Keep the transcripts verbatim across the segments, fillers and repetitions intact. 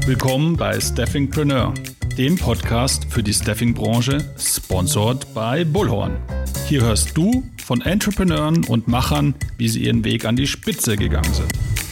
Willkommen bei Staffingpreneur, dem Podcast für die Staffing-Branche, sponsored by Bullhorn. Hier hörst du von Entrepreneuren und Machern, wie sie ihren Weg an die Spitze gegangen sind.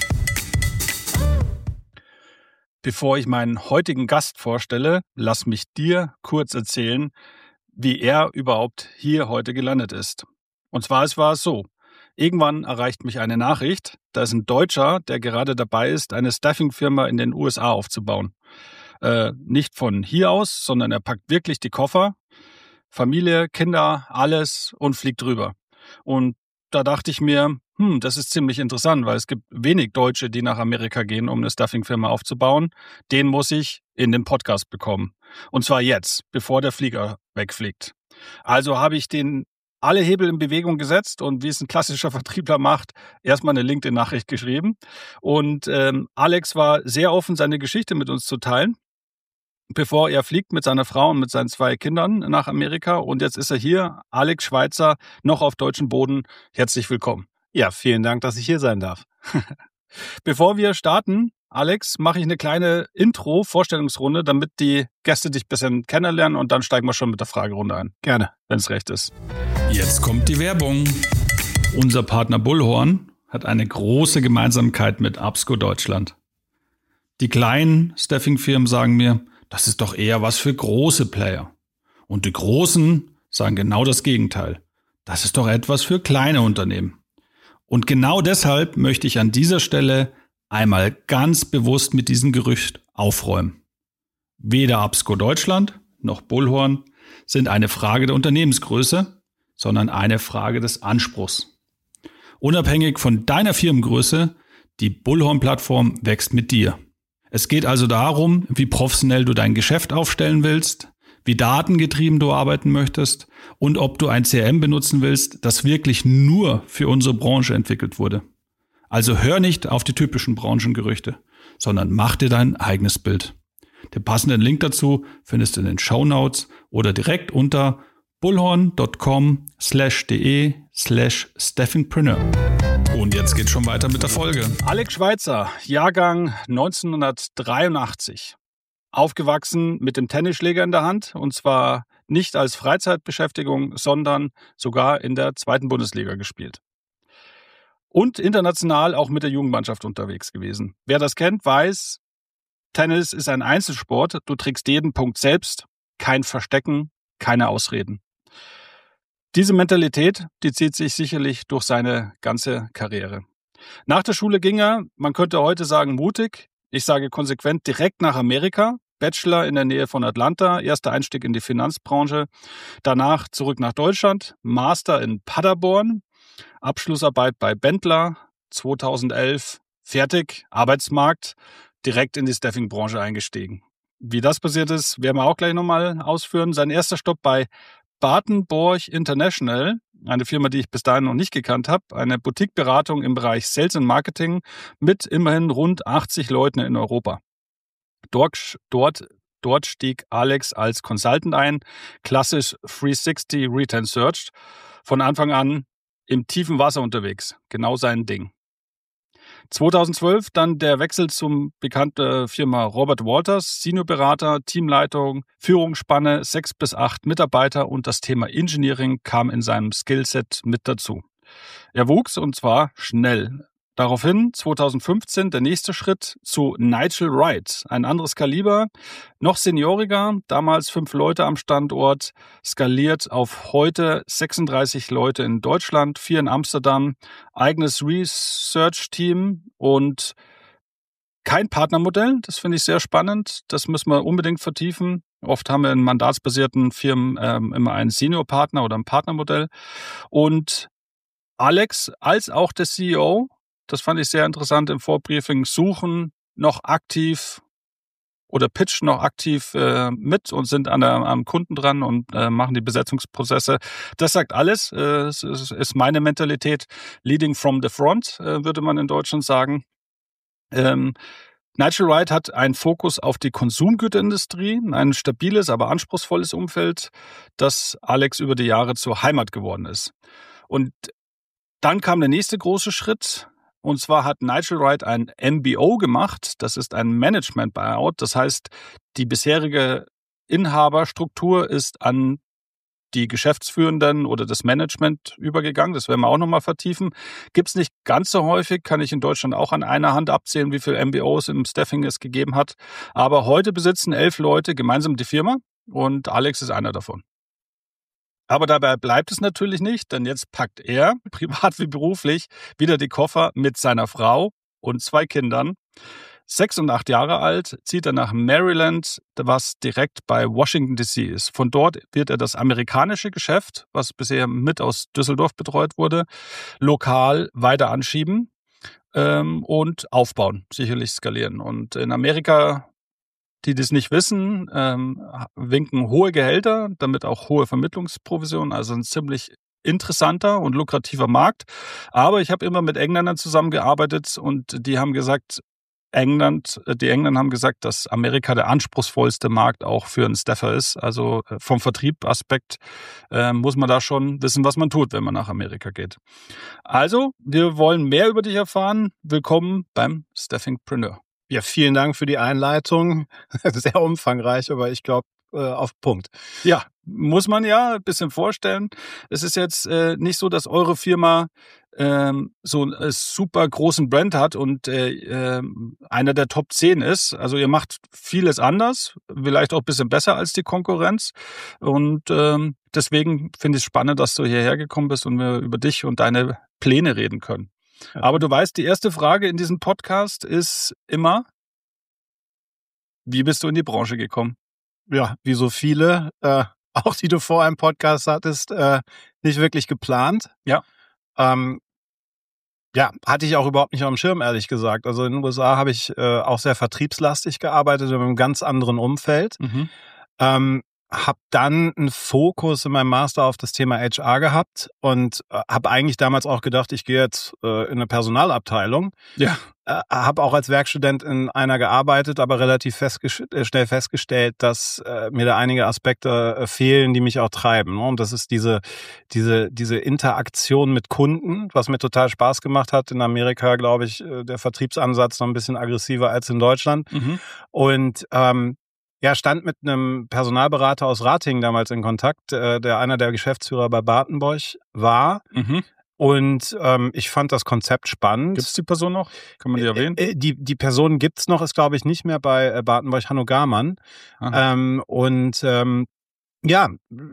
Bevor ich meinen heutigen Gast vorstelle, lass mich dir kurz erzählen, wie er überhaupt hier heute gelandet ist. Und zwar es war es so: Irgendwann erreicht mich eine Nachricht, da ist ein Deutscher, der gerade dabei ist, eine Staffing-Firma in den U S A aufzubauen. Äh, nicht von hier aus, sondern er packt wirklich die Koffer, Familie, Kinder, alles und fliegt rüber. Und da dachte ich mir, hm, das ist ziemlich interessant, weil es gibt wenig Deutsche, die nach Amerika gehen, um eine Staffing-Firma aufzubauen. Den muss ich in den Podcast bekommen. Und zwar jetzt, bevor der Flieger wegfliegt. Also habe ich den alle Hebel in Bewegung gesetzt und wie es ein klassischer Vertriebler macht, erstmal eine LinkedIn-Nachricht geschrieben. Und ähm, Alex war sehr offen, seine Geschichte mit uns zu teilen, bevor er fliegt mit seiner Frau und mit seinen zwei Kindern nach Amerika. Und jetzt ist er hier, Alex Schweitzer, noch auf deutschem Boden. Herzlich willkommen. Ja, vielen Dank, dass ich hier sein darf. Bevor wir starten, Alex, mache ich eine kleine Intro-Vorstellungsrunde, damit die Gäste dich ein bisschen kennenlernen und dann steigen wir schon mit der Fragerunde ein. Gerne. Wenn es recht ist. Jetzt kommt die Werbung. Unser Partner Bullhorn hat eine große Gemeinsamkeit mit Absco Deutschland. Die kleinen Staffing-Firmen sagen mir, das ist doch eher was für große Player. Und die Großen sagen genau das Gegenteil. Das ist doch etwas für kleine Unternehmen. Und genau deshalb möchte ich an dieser Stelle einmal ganz bewusst mit diesem Gerücht aufräumen. Weder Absco Deutschland noch Bullhorn sind eine Frage der Unternehmensgröße, sondern eine Frage des Anspruchs. Unabhängig von deiner Firmengröße, die Bullhorn-Plattform wächst mit dir. Es geht also darum, wie professionell du dein Geschäft aufstellen willst, wie datengetrieben du arbeiten möchtest und ob du ein C R M benutzen willst, das wirklich nur für unsere Branche entwickelt wurde. Also hör nicht auf die typischen Branchengerüchte, sondern mach dir dein eigenes Bild. Den passenden Link dazu findest du in den Shownotes oder direkt unter bullhorn.com slash de slash staffingpreneur. Und jetzt geht's schon weiter mit der Folge. Alex Schweitzer, Jahrgang neunzehnhundertdreiundachtzig. Aufgewachsen mit dem Tennisschläger in der Hand, und zwar nicht als Freizeitbeschäftigung, sondern sogar in der zweiten Bundesliga gespielt. Und international auch mit der Jugendmannschaft unterwegs gewesen. Wer das kennt, weiß, Tennis ist ein Einzelsport. Du trägst jeden Punkt selbst, kein Verstecken, keine Ausreden. Diese Mentalität, die zieht sich sicherlich durch seine ganze Karriere. Nach der Schule ging er, man könnte heute sagen mutig, ich sage konsequent, direkt nach Amerika. Bachelor in der Nähe von Atlanta, erster Einstieg in die Finanzbranche. Danach zurück nach Deutschland, Master in Paderborn, Abschlussarbeit bei Benteler, zweitausendelf, fertig, Arbeitsmarkt, direkt in die Staffing-Branche eingestiegen. Wie das passiert ist, werden wir auch gleich nochmal ausführen. Sein erster Stopp bei Badenborg International, eine Firma, die ich bis dahin noch nicht gekannt habe, eine Boutique-Beratung im Bereich Sales und Marketing mit immerhin rund achtzig Leuten in Europa. Dort, dort, dort stieg Alex als Consultant ein, klassisch dreihundertsechzig Return Search, von Anfang an im tiefen Wasser unterwegs, genau sein Ding. zweitausendzwölf dann der Wechsel zum bekannten Firma Robert Walters, Seniorberater, Teamleitung, Führungsspanne, sechs bis acht Mitarbeiter und das Thema Engineering kam in seinem Skillset mit dazu. Er wuchs und zwar schnell. Daraufhin zweitausendfünfzehn der nächste Schritt zu Nigel Wright, ein anderes Kaliber, noch senioriger, damals fünf Leute am Standort, skaliert auf heute sechsunddreißig Leute in Deutschland, vier in Amsterdam, eigenes Research-Team und kein Partnermodell, das finde ich sehr spannend, das müssen wir unbedingt vertiefen. Oft haben wir in mandatsbasierten Firmen ähm, immer einen Senior-Partner oder ein Partnermodell und Alex als auch der C E O, das fand ich sehr interessant im Vorbriefing, suchen noch aktiv oder pitchen noch aktiv äh, mit und sind an der, am Kunden dran und äh, machen die Besetzungsprozesse. Das sagt alles. Äh, es ist, ist meine Mentalität. Leading from the front, äh, würde man in Deutschland sagen. Ähm, Nigel Wright hat einen Fokus auf die Konsumgüterindustrie, ein stabiles, aber anspruchsvolles Umfeld, das Alex über die Jahre zur Heimat geworden ist. Und dann kam der nächste große Schritt. Und zwar hat Nigel Wright ein M B O gemacht. Das ist ein Management Buyout. Das heißt, die bisherige Inhaberstruktur ist an die Geschäftsführenden oder das Management übergegangen. Das werden wir auch nochmal vertiefen. Gibt es nicht ganz so häufig, kann ich in Deutschland auch an einer Hand abzählen, wie viele M B Os im Staffing es gegeben hat. Aber heute besitzen elf Leute gemeinsam die Firma und Alex ist einer davon. Aber dabei bleibt es natürlich nicht, denn jetzt packt er, privat wie beruflich, wieder die Koffer mit seiner Frau und zwei Kindern. Sechs und acht Jahre alt, zieht er nach Maryland, was direkt bei Washington D C ist. Von dort wird er das amerikanische Geschäft, was bisher mit aus Düsseldorf betreut wurde, lokal weiter anschieben ähm, und aufbauen, sicherlich skalieren. Und in Amerika, die das nicht wissen, ähm, winken hohe Gehälter, damit auch hohe Vermittlungsprovisionen, also ein ziemlich interessanter und lukrativer Markt. Aber ich habe immer mit Engländern zusammengearbeitet und die haben gesagt, England, die Engländer haben gesagt, dass Amerika der anspruchsvollste Markt auch für einen Staffer ist. Also vom Vertrieb-Aspekt äh, muss man da schon wissen, was man tut, wenn man nach Amerika geht. Also, wir wollen mehr über dich erfahren. Willkommen beim Staffingpreneur. Ja, vielen Dank für die Einleitung. Sehr umfangreich, aber ich glaube, äh, auf Punkt. Ja, muss man ja ein bisschen vorstellen. Es ist jetzt äh, nicht so, dass eure Firma ähm, so einen super großen Brand hat und äh, äh, einer der Top zehn ist. Also ihr macht vieles anders, vielleicht auch ein bisschen besser als die Konkurrenz. Und ähm, deswegen finde ich es spannend, dass du hierher gekommen bist und wir über dich und deine Pläne reden können. Ja. Aber du weißt, die erste Frage in diesem Podcast ist immer, wie bist du in die Branche gekommen? Ja, wie so viele, äh, auch die du vor einem Podcast hattest, äh, nicht wirklich geplant. Ja. Ähm, ja, hatte ich auch überhaupt nicht auf dem Schirm, ehrlich gesagt. Also in den U S A habe ich äh, auch sehr vertriebslastig gearbeitet, in einem ganz anderen Umfeld. Mhm. Ähm, habe dann einen Fokus in meinem Master auf das Thema H R gehabt und äh, habe eigentlich damals auch gedacht, ich gehe jetzt äh, in eine Personalabteilung. Ja. Äh, habe auch als Werkstudent in einer gearbeitet, aber relativ festgest- äh, schnell festgestellt, dass äh, mir da einige Aspekte äh, fehlen, die mich auch treiben. Ne? Und das ist diese, diese, diese Interaktion mit Kunden, was mir total Spaß gemacht hat. In Amerika, glaube ich, äh, der Vertriebsansatz noch ein bisschen aggressiver als in Deutschland. Mhm. Und ähm, ja, stand mit einem Personalberater aus Ratingen damals in Kontakt, äh, der einer der Geschäftsführer bei Badenbeuch war. Mhm. Und ähm, ich fand das Konzept spannend. Gibt es die Person noch? Kann man die erwähnen? Äh, die, die Person gibt's noch, ist glaube ich nicht mehr bei äh, Badenbeuch, Hanno Garmann. Ähm, und ähm, ja,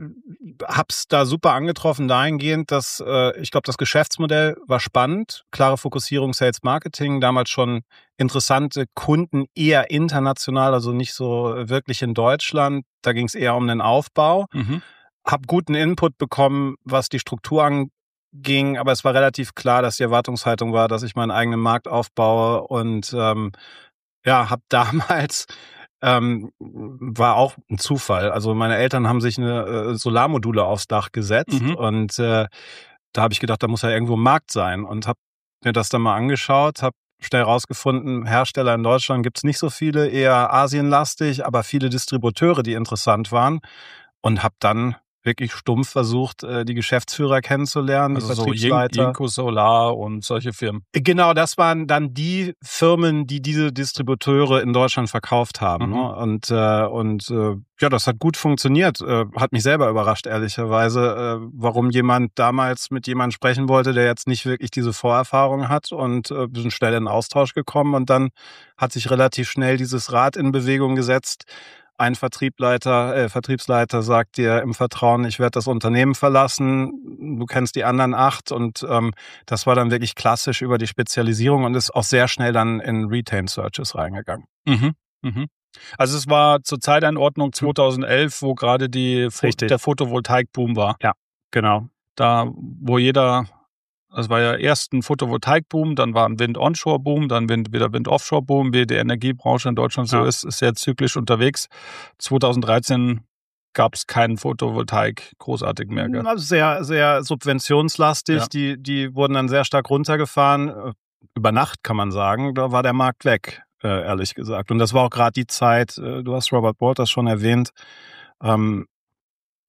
hab's da super angetroffen dahingehend, dass äh, ich glaube, das Geschäftsmodell war spannend, klare Fokussierung Sales Marketing, damals schon interessante Kunden, eher international, also nicht so wirklich in Deutschland. Da ging es eher um den Aufbau. Mhm. Hab guten Input bekommen, was die Struktur anging, aber es war relativ klar, dass die Erwartungshaltung war, dass ich meinen eigenen Markt aufbaue und ähm, ja, hab damals Ähm, war auch ein Zufall. Also meine Eltern haben sich eine äh, Solarmodule aufs Dach gesetzt Mhm. und äh, da habe ich gedacht, da muss ja irgendwo ein Markt sein und habe mir das dann mal angeschaut, habe schnell rausgefunden, Hersteller in Deutschland gibt's nicht so viele, eher asienlastig, aber viele Distributeure, die interessant waren und habe dann wirklich stumpf versucht, die Geschäftsführer kennenzulernen, also die so Vertriebsleiter. Jinko Solar und solche Firmen. Genau, das waren dann die Firmen, die diese Distributeure in Deutschland verkauft haben. Mhm. Ne? Und äh, und äh, ja, das hat gut funktioniert. Äh, hat mich selber überrascht, ehrlicherweise, äh, warum jemand damals mit jemandem sprechen wollte, der jetzt nicht wirklich diese Vorerfahrung hat. Und äh, wir sind schnell in den Austausch gekommen und dann hat sich relativ schnell dieses Rad in Bewegung gesetzt. Ein Vertriebsleiter, äh, Vertriebsleiter sagt dir im Vertrauen, ich werde das Unternehmen verlassen, du kennst die anderen acht und ähm, das war dann wirklich klassisch über die Spezialisierung und ist auch sehr schnell dann in Retained Searches reingegangen. Mhm. Mhm. Also es war zur Zeiteinordnung zweitausendelf, wo gerade die Richtig. der Photovoltaikboom war. Ja, genau. Da, wo jeder, das war ja erst ein Photovoltaikboom, dann war ein Wind-Onshore-Boom, dann wieder Wind-Offshore-Boom, wie die Energiebranche in Deutschland so Ja. ist, ist sehr zyklisch unterwegs. zweitausenddreizehn gab es keinen Photovoltaik großartig mehr. Gell? Also sehr, sehr subventionslastig. Ja. Die, die wurden dann sehr stark runtergefahren. Über Nacht kann man sagen, da war der Markt weg, äh, ehrlich gesagt. Und das war auch gerade die Zeit, äh, du hast Robert Walters schon erwähnt, ähm,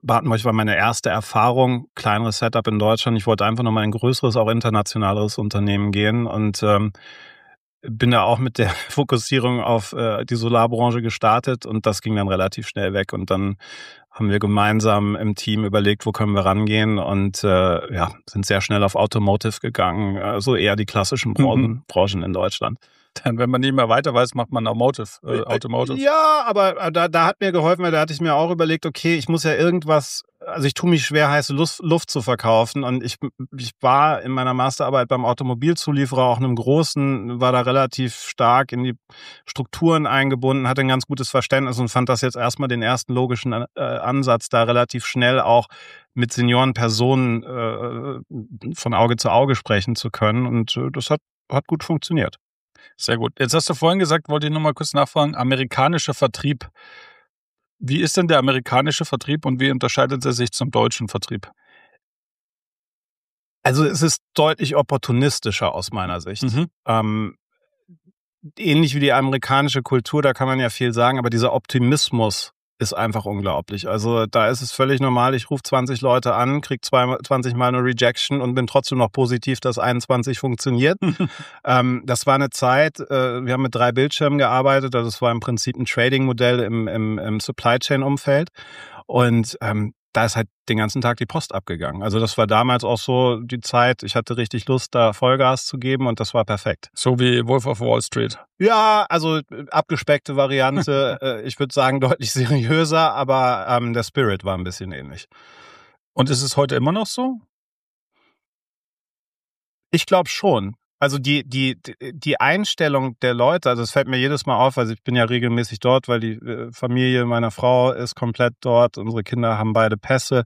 Badenbräuch war meine erste Erfahrung, kleineres Setup in Deutschland. Ich wollte einfach nochmal ein größeres, auch internationaleres Unternehmen gehen und ähm, bin da auch mit der Fokussierung auf äh, die Solarbranche gestartet und das ging dann relativ schnell weg. Und dann haben wir gemeinsam im Team überlegt, wo können wir rangehen und äh, ja, sind sehr schnell auf Automotive gegangen, also eher die klassischen Branchen, mhm. Branchen in Deutschland. Dann, wenn man nicht mehr weiter weiß, macht man Automotive. Äh, Automotive. Ja, aber da, da hat mir geholfen, weil da hatte ich mir auch überlegt, okay, ich muss ja irgendwas, also ich tue mich schwer, heiße Luft, Luft zu verkaufen und ich, ich war in meiner Masterarbeit beim Automobilzulieferer, auch einem großen, war da relativ stark in die Strukturen eingebunden, hatte ein ganz gutes Verständnis und fand das jetzt erstmal den ersten logischen äh, Ansatz, da relativ schnell auch mit Seniorenpersonen äh, von Auge zu Auge sprechen zu können und äh, das hat, hat gut funktioniert. Sehr gut. Jetzt hast du vorhin gesagt, wollte ich noch mal kurz nachfragen, amerikanischer Vertrieb. Wie ist denn der amerikanische Vertrieb und wie unterscheidet er sich zum deutschen Vertrieb? Also es ist deutlich opportunistischer aus meiner Sicht. Mhm. Ähm, ähnlich wie die amerikanische Kultur, da kann man ja viel sagen, aber dieser Optimismus ist einfach unglaublich. Also da ist es völlig normal, ich rufe zwanzig Leute an, kriege zwanzig Mal eine Rejection und bin trotzdem noch positiv, dass einundzwanzig funktioniert. ähm, das war eine Zeit, äh, wir haben mit drei Bildschirmen gearbeitet, also das war im Prinzip ein Trading-Modell im, im, im Supply-Chain-Umfeld und ähm, da ist halt den ganzen Tag die Post abgegangen. Also das war damals auch so die Zeit, ich hatte richtig Lust, da Vollgas zu geben und das war perfekt. So wie Wolf of Wall Street. Ja, also abgespeckte Variante, ich würde sagen deutlich seriöser, aber ähm, der Spirit war ein bisschen ähnlich. Und ist es heute immer noch so? Ich glaube schon. Also die, die, die Einstellung der Leute, also es fällt mir jedes Mal auf, also ich bin ja regelmäßig dort, weil die Familie meiner Frau ist komplett dort, unsere Kinder haben beide Pässe.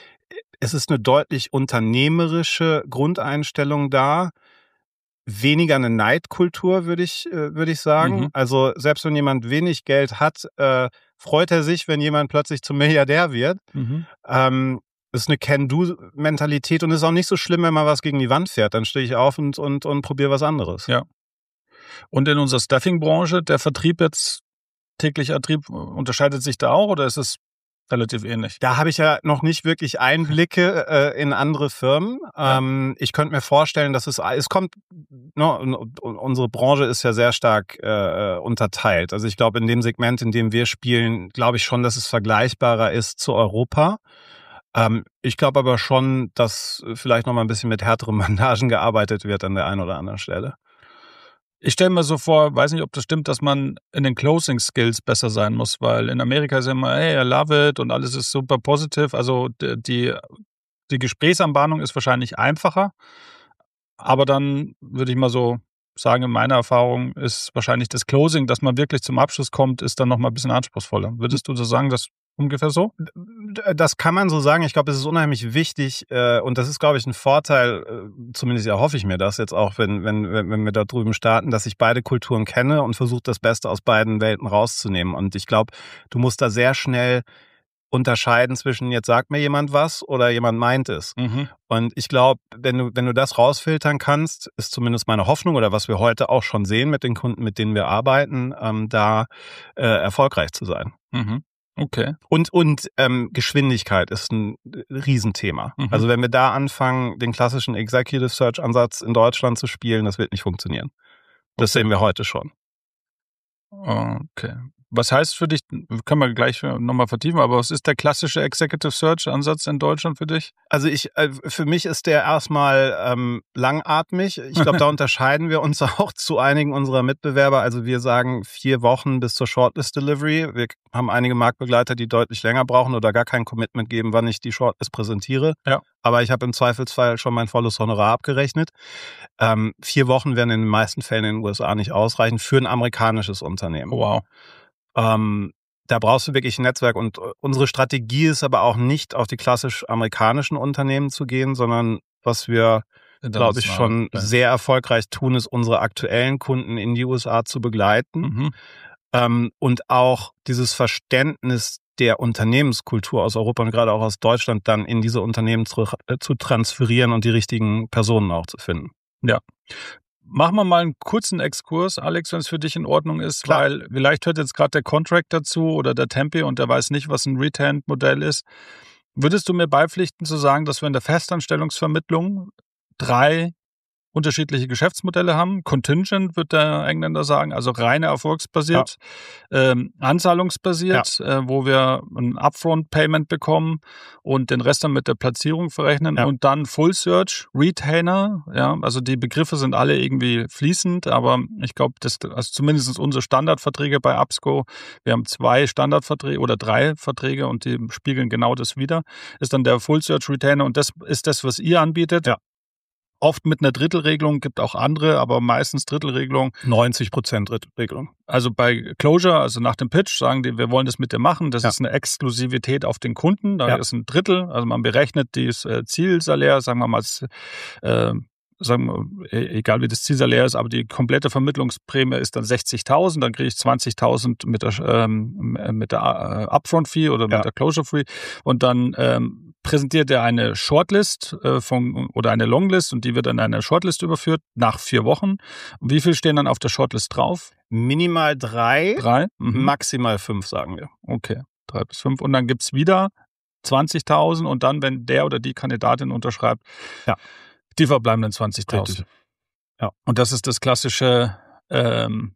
Es ist eine deutlich unternehmerische Grundeinstellung da, weniger eine Neidkultur, würde ich, würde ich sagen. Mhm. Also selbst wenn jemand wenig Geld hat, äh, freut er sich, wenn jemand plötzlich zum Milliardär wird. Mhm. Ähm, Das ist eine Can-Do-Mentalität und es ist auch nicht so schlimm, wenn man was gegen die Wand fährt. Dann stehe ich auf und, und, und probiere was anderes. Ja. Und in unserer Staffing-Branche, der Vertrieb jetzt, täglicher Vertrieb, unterscheidet sich da auch oder ist es relativ ähnlich? Da habe ich ja noch nicht wirklich Einblicke äh, in andere Firmen. Ja. Ähm, ich könnte mir vorstellen, dass es, es kommt, no, unsere Branche ist ja sehr stark äh, unterteilt. Also ich glaube, in dem Segment, in dem wir spielen, glaube ich schon, dass es vergleichbarer ist zu Europa. Ähm, ich glaube aber schon, dass vielleicht noch mal ein bisschen mit härteren Bandagen gearbeitet wird an der einen oder anderen Stelle. Ich stelle mir so vor, weiß nicht, ob das stimmt, dass man in den Closing Skills besser sein muss, weil in Amerika ist immer, hey, I love it und alles ist super positiv. Also die, die Gesprächsanbahnung ist wahrscheinlich einfacher, aber dann würde ich mal so sagen, in meiner Erfahrung ist wahrscheinlich das Closing, dass man wirklich zum Abschluss kommt, ist dann noch mal ein bisschen anspruchsvoller. Würdest du so sagen, dass ungefähr so? Das kann man so sagen. Ich glaube, es ist unheimlich wichtig äh, und das ist, glaube ich, ein Vorteil, äh, zumindest erhoffe ich mir das jetzt auch, wenn, wenn, wenn wir da drüben starten, dass ich beide Kulturen kenne und versuche, das Beste aus beiden Welten rauszunehmen. Und ich glaube, du musst da sehr schnell unterscheiden zwischen, jetzt sagt mir jemand was oder jemand meint es. Mhm. Und ich glaube, wenn du, wenn du das rausfiltern kannst, ist zumindest meine Hoffnung oder was wir heute auch schon sehen mit den Kunden, mit denen wir arbeiten, ähm, da äh, erfolgreich zu sein. Mhm. Okay. Und, und ähm, Geschwindigkeit ist ein Riesenthema. Mhm. Also wenn wir da anfangen, den klassischen Executive Search Ansatz in Deutschland zu spielen, das wird nicht funktionieren. Das okay. sehen wir heute schon. Okay. Was heißt für dich, können wir gleich nochmal vertiefen, aber was ist der klassische Executive Search Ansatz in Deutschland für dich? Also ich, für mich ist der erstmal ähm, langatmig. Ich glaube, da unterscheiden wir uns auch zu einigen unserer Mitbewerber. Also wir sagen vier Wochen bis zur Shortlist Delivery. Wir haben einige Marktbegleiter, die deutlich länger brauchen oder gar kein Commitment geben, wann ich die Shortlist präsentiere. Ja. Aber ich habe im Zweifelsfall schon mein volles Honorar abgerechnet. Ähm, vier Wochen werden in den meisten Fällen in den U S A nicht ausreichen für ein amerikanisches Unternehmen. Wow. Ähm, da brauchst du wirklich ein Netzwerk und unsere Strategie ist aber auch nicht auf die klassisch amerikanischen Unternehmen zu gehen, sondern was wir, glaube ich, schon okay. sehr erfolgreich tun, ist unsere aktuellen Kunden in die U S A zu begleiten mhm. ähm, und auch dieses Verständnis der Unternehmenskultur aus Europa und gerade auch aus Deutschland dann in diese Unternehmen zu, äh, zu transferieren und die richtigen Personen auch zu finden. Ja. Machen wir mal einen kurzen Exkurs, Alex, wenn es für dich in Ordnung ist, Klar. Weil vielleicht hört jetzt gerade der Contract dazu oder der Tempi und der weiß nicht, was ein Retained-Modell ist. Würdest du mir beipflichten zu sagen, dass wir in der Festanstellungsvermittlung drei unterschiedliche Geschäftsmodelle haben? Contingent, wird der Engländer sagen, also reine erfolgsbasiert, ja. ähm, anzahlungsbasiert, ja. äh, wo wir ein Upfront-Payment bekommen und den Rest dann mit der Platzierung verrechnen ja. und dann Full Search, Retainer, ja, also die Begriffe sind alle irgendwie fließend, aber ich glaube, das also zumindest unsere Standardverträge bei Absco, wir haben zwei Standardverträge oder drei Verträge und die spiegeln genau das wider, ist dann der Full Search Retainer und das ist das, was ihr anbietet. Ja. Oft mit einer Drittelregelung, gibt auch andere, aber meistens Drittelregelung. neunzig Prozent Drittelregelung. Also bei Closure, also nach dem Pitch, sagen die, wir wollen das mit dir machen. Das ja. ist eine Exklusivität auf den Kunden. Da ja. ist ein Drittel. Also man berechnet das Zielsalär, sagen wir mal, äh, sagen wir, egal wie das Zielsalär ist, aber die komplette Vermittlungsprämie ist dann sechzigtausend. Dann kriege ich zwanzigtausend mit der, ähm, mit der äh, Upfront-Fee oder mit ja. der Closure-Fee. Und dann ähm, präsentiert er eine Shortlist äh, von, oder eine Longlist und die wird in eine Shortlist überführt nach vier Wochen. Und wie viel stehen dann auf der Shortlist drauf? Minimal drei, drei? Mhm. Maximal fünf, sagen wir. Okay, drei bis fünf. Und dann gibt's wieder zwanzigtausend und dann, wenn der oder die Kandidatin unterschreibt, ja. die verbleibenden zwanzigtausend. Ja. Und das ist das klassische ähm,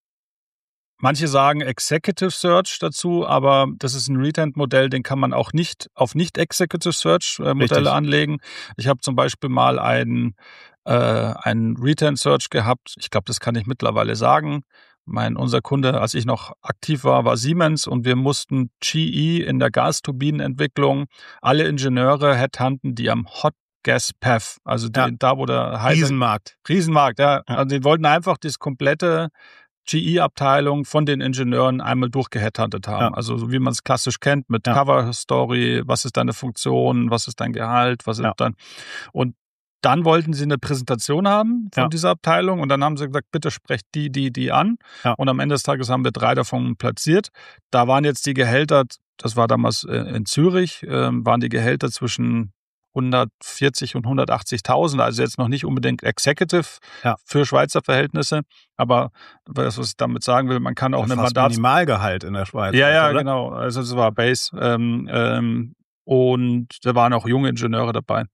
manche sagen Executive Search dazu, aber das ist ein Retent-Modell, den kann man auch nicht auf Nicht-Executive Search-Modelle anlegen. Ich habe zum Beispiel mal einen, äh, einen Retent-Search gehabt. Ich glaube, das kann ich mittlerweile sagen. Mein, unser Kunde, als ich noch aktiv war, war Siemens und wir mussten G E in der Gasturbinenentwicklung alle Ingenieure headhunten, die am Hot Gas Path, also die, ja. da, wo der heiße... Riesenmarkt. Riesenmarkt, ja. ja. Also die wollten einfach das komplette G E-Abteilung von den Ingenieuren einmal durchgeheadhuntet haben. Ja. Also so wie man es klassisch kennt mit ja. Cover-Story, was ist deine Funktion, was ist dein Gehalt, was ist ja. dann... Und dann wollten sie eine Präsentation haben von ja. dieser Abteilung und dann haben sie gesagt, bitte sprecht die, die, die an. Ja. Und am Ende des Tages haben wir drei davon platziert. Da waren jetzt die Gehälter, das war damals in Zürich, waren die Gehälter zwischen hundertvierzig und hundertachtzigtausend, also jetzt noch nicht unbedingt Executive ja. für Schweizer Verhältnisse, aber was ich damit sagen will, man kann auch eine Mandats... Minimalgehalt in der Schweiz. Ja, ja, oder? genau, also es war Base ähm, ähm, und da waren auch junge Ingenieure dabei.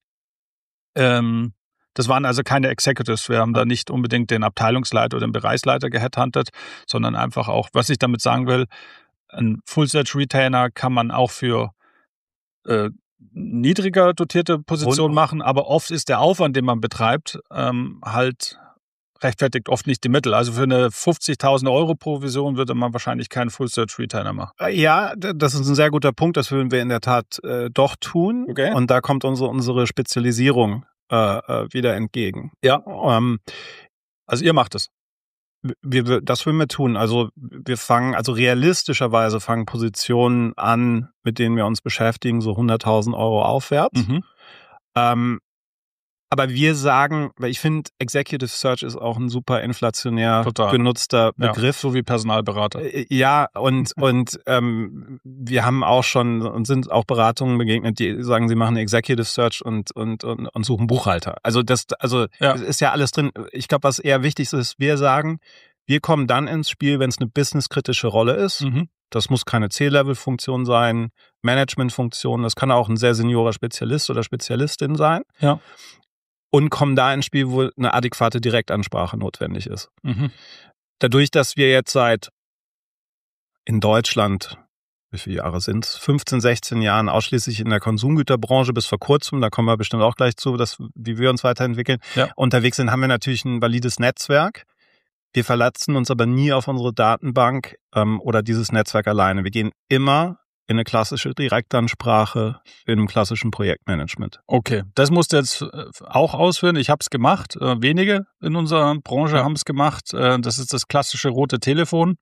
Ähm, das waren also keine Executives, wir haben ja. da nicht unbedingt den Abteilungsleiter oder den Bereichsleiter geheadhuntet, sondern einfach auch, was ich damit sagen will, ein Full-Search-Retainer kann man auch für äh, niedriger dotierte Position machen, aber oft ist der Aufwand, den man betreibt, ähm, halt rechtfertigt oft nicht die Mittel. Also für eine fünfzigtausend Euro Provision würde man wahrscheinlich keinen Full-Search-Retainer machen. Ja, das ist ein sehr guter Punkt. Das würden wir in der Tat äh, doch tun. Okay. Und da kommt unsere, unsere Spezialisierung äh, wieder entgegen. Ja. Ähm, also ihr macht es. Wir, wir, das würden wir tun. Also wir fangen, also realistischerweise fangen Positionen an, mit denen wir uns beschäftigen, so hunderttausend Euro aufwärts. Mhm. Ähm, aber wir sagen, weil ich finde, Executive Search ist auch ein super inflationär Total. genutzter Begriff. Ja, so wie Personalberater. Ja, und und ähm, wir haben auch schon und sind auch Beratungen begegnet, die sagen, sie machen Executive Search und und und, und suchen Buchhalter. Also das, also ja. ist ja alles drin. Ich glaube, was eher wichtig ist, wir sagen, wir kommen dann ins Spiel, wenn es eine businesskritische Rolle ist. Mhm. Das muss keine C-Level-Funktion sein, Management-Funktion. Das kann auch ein sehr seniorer Spezialist oder Spezialistin sein. Ja. Und kommen da ins Spiel, wo eine adäquate Direktansprache notwendig ist. Mhm. Dadurch, dass wir jetzt seit in Deutschland, wie viele Jahre sind es, fünfzehn, sechzehn Jahren ausschließlich in der Konsumgüterbranche bis vor kurzem, da kommen wir bestimmt auch gleich zu, dass, wie wir uns weiterentwickeln, ja. unterwegs sind, haben wir natürlich ein valides Netzwerk. Wir verlassen uns aber nie auf unsere Datenbank ähm, oder dieses Netzwerk alleine. Wir gehen immer in eine klassische Direktansprache, in einem klassischen Projektmanagement. Okay, das musst du jetzt auch ausführen. Ich habe es gemacht. Wenige in unserer Branche ja. haben es gemacht. Das ist das klassische rote Telefon.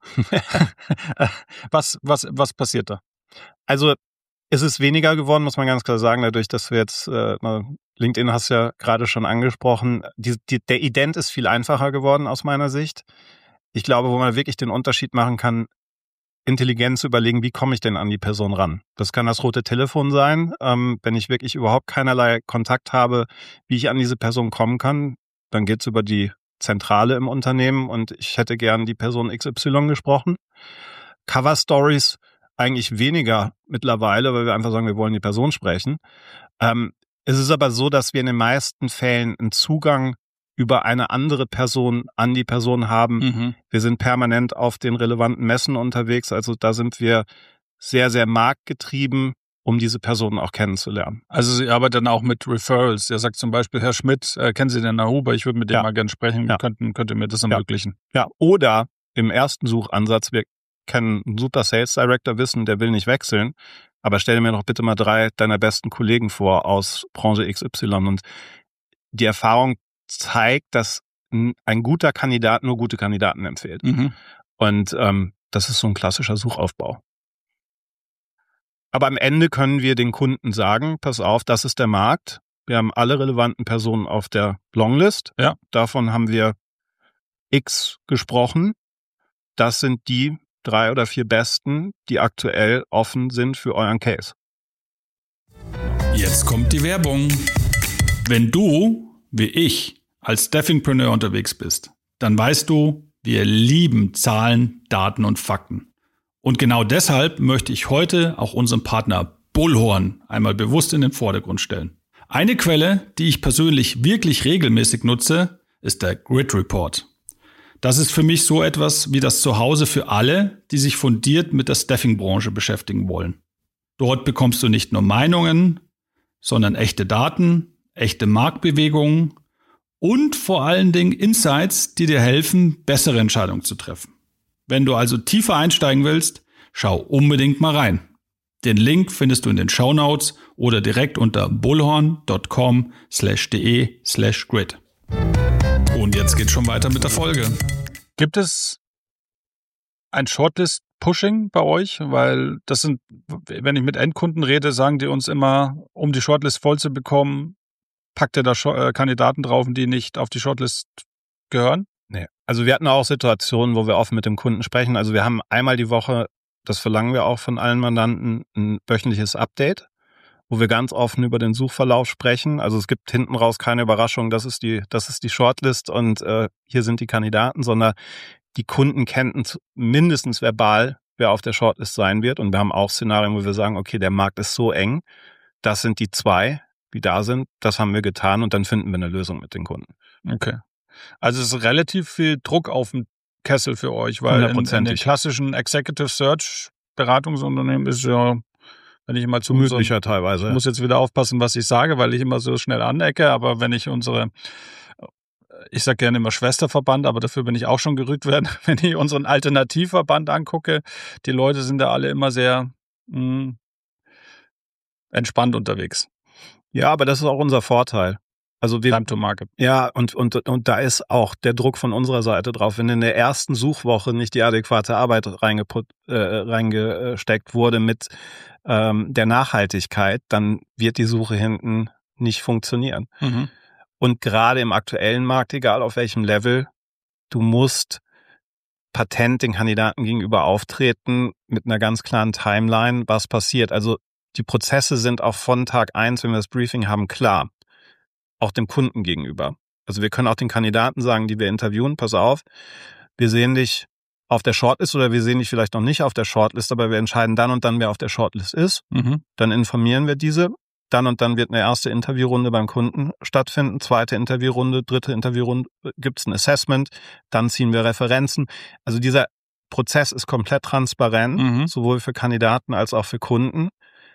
was, was, was passiert da? Also es ist weniger geworden, muss man ganz klar sagen, dadurch, dass wir jetzt, äh, LinkedIn hast du ja gerade schon angesprochen, die, die, der Ident ist viel einfacher geworden aus meiner Sicht. Ich glaube, wo man wirklich den Unterschied machen kann, intelligent zu überlegen, wie komme ich denn an die Person ran? Das kann das rote Telefon sein, ähm, wenn ich wirklich überhaupt keinerlei Kontakt habe, wie ich an diese Person kommen kann, dann geht's über die Zentrale im Unternehmen und ich hätte gern die Person X Y gesprochen. Cover Stories eigentlich weniger mittlerweile, weil wir einfach sagen, wir wollen die Person sprechen. Ähm, es ist aber so, dass wir in den meisten Fällen einen Zugang über eine andere Person an die Person haben. Mhm. Wir sind permanent auf den relevanten Messen unterwegs, also da sind wir sehr, sehr marktgetrieben, um diese Personen auch kennenzulernen. Also Sie arbeiten dann auch mit Referrals. Er sagt zum Beispiel, Herr Schmidt, äh, kennen Sie den Herr Huber? Ich würde mit dem Ja. mal gerne sprechen. Ja. Könnten, könnt ihr mir das ermöglichen? Ja, oder im ersten Suchansatz, wir kennen einen super Sales Director, wissen, der will nicht wechseln, aber stell mir doch bitte mal drei deiner besten Kollegen vor aus Branche X Y. Und die Erfahrung zeigt, dass ein guter Kandidat nur gute Kandidaten empfiehlt. Mhm. Und ähm, das ist so ein klassischer Suchaufbau. Aber am Ende können wir den Kunden sagen, pass auf, das ist der Markt. Wir haben alle relevanten Personen auf der Longlist. Ja. Davon haben wir X gesprochen. Das sind die drei oder vier besten, die aktuell offen sind für euren Case. Jetzt kommt die Werbung. Wenn du, wie ich, als Staffingpreneur unterwegs bist, dann weißt du, wir lieben Zahlen, Daten und Fakten. Und genau deshalb möchte ich heute auch unseren Partner Bullhorn einmal bewusst in den Vordergrund stellen. Eine Quelle, die ich persönlich wirklich regelmäßig nutze, ist der Grid Report. Das ist für mich so etwas wie das Zuhause für alle, die sich fundiert mit der Staffing-Branche beschäftigen wollen. Dort bekommst du nicht nur Meinungen, sondern echte Daten, echte Marktbewegungen und vor allen Dingen Insights, die dir helfen, bessere Entscheidungen zu treffen. Wenn du also tiefer einsteigen willst, schau unbedingt mal rein. Den Link findest du in den Shownotes oder direkt unter bullhorn.com slash de slash grid. Und jetzt geht's schon weiter mit der Folge. Gibt es ein Shortlist-Pushing bei euch? Weil das sind, wenn ich mit Endkunden rede, sagen die uns immer, um die Shortlist voll zu bekommen, packt ihr da Kandidaten drauf, die nicht auf die Shortlist gehören? Nee. Also wir hatten auch Situationen, wo wir offen mit dem Kunden sprechen. Also wir haben einmal die Woche, das verlangen wir auch von allen Mandanten, ein wöchentliches Update, wo wir ganz offen über den Suchverlauf sprechen. Also es gibt hinten raus keine Überraschung, das ist die, das ist die Shortlist und äh, hier sind die Kandidaten, sondern die Kunden kennen mindestens verbal, wer auf der Shortlist sein wird. Und wir haben auch Szenarien, wo wir sagen, okay, der Markt ist so eng, das sind die zwei, die da sind, das haben wir getan und dann finden wir eine Lösung mit den Kunden. Okay. Also es ist relativ viel Druck auf dem Kessel für euch, weil in, in den klassischen Executive Search Beratungsunternehmen ist ja, wenn ich immer zu gemütlicher unseren, teilweise. Ich muss jetzt wieder aufpassen, was ich sage, weil ich immer so schnell anecke, aber wenn ich unsere, ich sage gerne immer Schwesterverband, aber dafür bin ich auch schon gerügt werden, wenn ich unseren Alternativverband angucke, die Leute sind da alle immer sehr mh, entspannt unterwegs. Ja, aber das ist auch unser Vorteil. Also wir, Time to Market. Ja, und, und, und da ist auch der Druck von unserer Seite drauf. Wenn in der ersten Suchwoche nicht die adäquate Arbeit reingeput, äh, reingesteckt wurde mit ähm, der Nachhaltigkeit, dann wird die Suche hinten nicht funktionieren. Mhm. Und gerade im aktuellen Markt, egal auf welchem Level, du musst patent den Kandidaten gegenüber auftreten mit einer ganz klaren Timeline, was passiert. Also die Prozesse sind auch von Tag eins, wenn wir das Briefing haben, klar. Auch dem Kunden gegenüber. Also wir können auch den Kandidaten sagen, die wir interviewen, pass auf, wir sehen dich auf der Shortlist oder wir sehen dich vielleicht noch nicht auf der Shortlist, aber wir entscheiden dann und dann, wer auf der Shortlist ist. Mhm. Dann informieren wir diese. Dann und dann wird eine erste Interviewrunde beim Kunden stattfinden, zweite Interviewrunde, dritte Interviewrunde, gibt es ein Assessment, dann ziehen wir Referenzen. Also dieser Prozess ist komplett transparent, Mhm. sowohl für Kandidaten als auch für Kunden.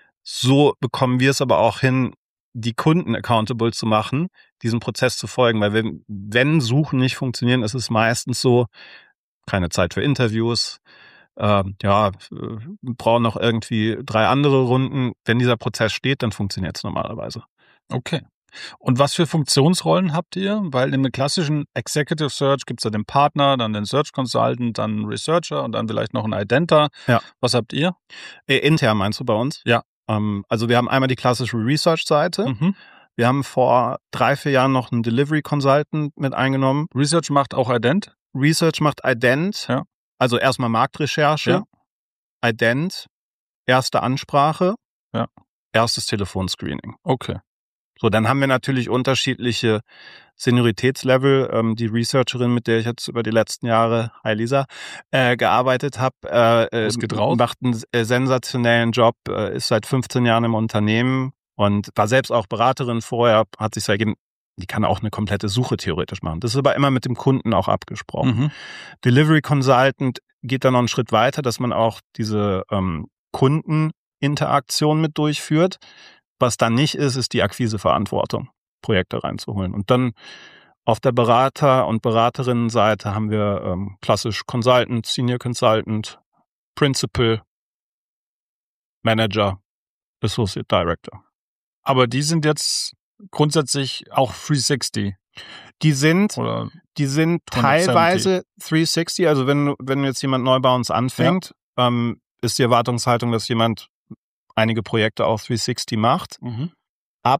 So bekommen wir es aber auch hin, die Kunden accountable zu machen, diesem Prozess zu folgen. Weil wenn, wenn Suchen nicht funktionieren, ist es meistens so, keine Zeit für Interviews, äh, ja, wir brauchen noch irgendwie drei andere Runden. Wenn dieser Prozess steht, dann funktioniert es normalerweise. Okay. Und was für Funktionsrollen habt ihr? Weil im klassischen Executive Search gibt es ja den Partner, dann den Search Consultant, dann einen Researcher und dann vielleicht noch einen Identer. Ja. Was habt ihr? Äh, intern meinst du bei uns? Ja. Also wir haben einmal die klassische Research-Seite. Mhm. Wir haben vor drei, vier Jahren noch einen Delivery Consultant mit eingenommen. Research macht auch Ident? Research macht Ident. Ja. Also erstmal Marktrecherche. Ja. Ident, erste Ansprache, ja. erstes Telefonscreening. Okay. So, dann haben wir natürlich unterschiedliche Senioritätslevel. Ähm, die Researcherin, mit der ich jetzt über die letzten Jahre, hi Lisa, äh, gearbeitet habe, äh, äh, macht einen äh, sensationellen Job, äh, ist seit fünfzehn Jahren im Unternehmen und war selbst auch Beraterin vorher, hat sich ergeben, die kann auch eine komplette Suche theoretisch machen. Das ist aber immer mit dem Kunden auch abgesprochen. Mhm. Delivery Consultant geht dann noch einen Schritt weiter, dass man auch diese ähm, Kundeninteraktion mit durchführt. Was dann nicht ist, ist die Akquiseverantwortung, Projekte reinzuholen. Und dann auf der Berater- und Beraterinnenseite haben wir ähm, klassisch Consultant, Senior Consultant, Principal, Manager, Associate Director. Aber die sind jetzt grundsätzlich auch dreihundertsechzig. Die sind, Oder die sind teilweise dreihundertsechzig. Also wenn, wenn jetzt jemand neu bei uns anfängt, ja. ähm, ist die Erwartungshaltung, dass jemand einige Projekte auf dreihundertsechzig macht. Mhm. Ab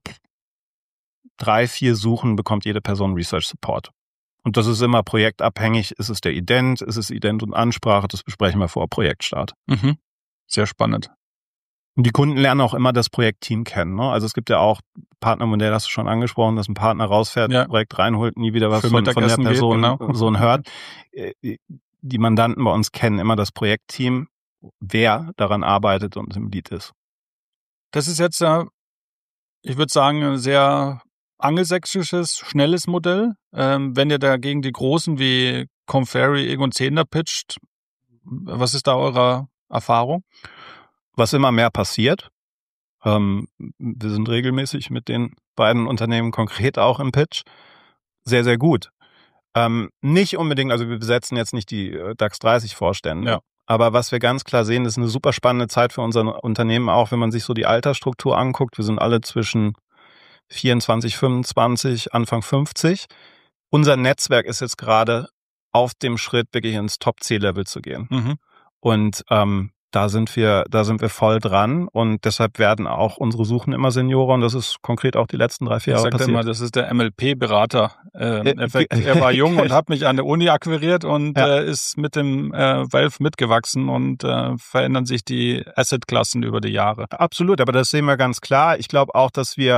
drei, vier Suchen bekommt jede Person Research Support. Und das ist immer projektabhängig. Ist es der Ident? Ist es Ident und Ansprache? Das besprechen wir vor Projektstart. Mhm. Sehr spannend. Und die Kunden lernen auch immer das Projektteam kennen. Ne? Also es gibt ja auch Partnermodell, hast du schon angesprochen, dass ein Partner rausfährt, ja. Projekt reinholt, nie wieder was von, von der Person geht, genau. so hört. Die Mandanten bei uns kennen immer das Projektteam, wer daran arbeitet und im Lead ist. Das ist jetzt, ich würde sagen, ein sehr angelsächsisches, schnelles Modell. Wenn ihr dagegen die Großen wie Conferry, Egon Zehnder pitcht, was ist da eure Erfahrung? Was immer mehr passiert. Ähm, wir sind regelmäßig mit den beiden Unternehmen konkret auch im Pitch. Sehr, sehr gut. Ähm, nicht unbedingt, also wir besetzen jetzt nicht die DAX dreißig Vorstände. Ja. Aber was wir ganz klar sehen, ist eine super spannende Zeit für unser Unternehmen, auch wenn man sich so die Altersstruktur anguckt. Wir sind alle zwischen vierundzwanzig, fünfundzwanzig, Anfang fünfzig. Unser Netzwerk ist jetzt gerade auf dem Schritt, wirklich ins Top-C-Level zu gehen. Mhm. Und ähm, da sind wir, da sind wir voll dran und deshalb werden auch unsere Suchen immer Seniorer und das ist konkret auch die letzten drei, vier Jahre passiert. Ich sag immer, das ist der M L P-Berater-Effekt. Äh, er war jung und hat mich an der Uni akquiriert und ja. äh, ist mit dem äh, Valve mitgewachsen und äh, verändern sich die Asset-Klassen über die Jahre. Absolut, aber das sehen wir ganz klar. Ich glaube auch, dass wir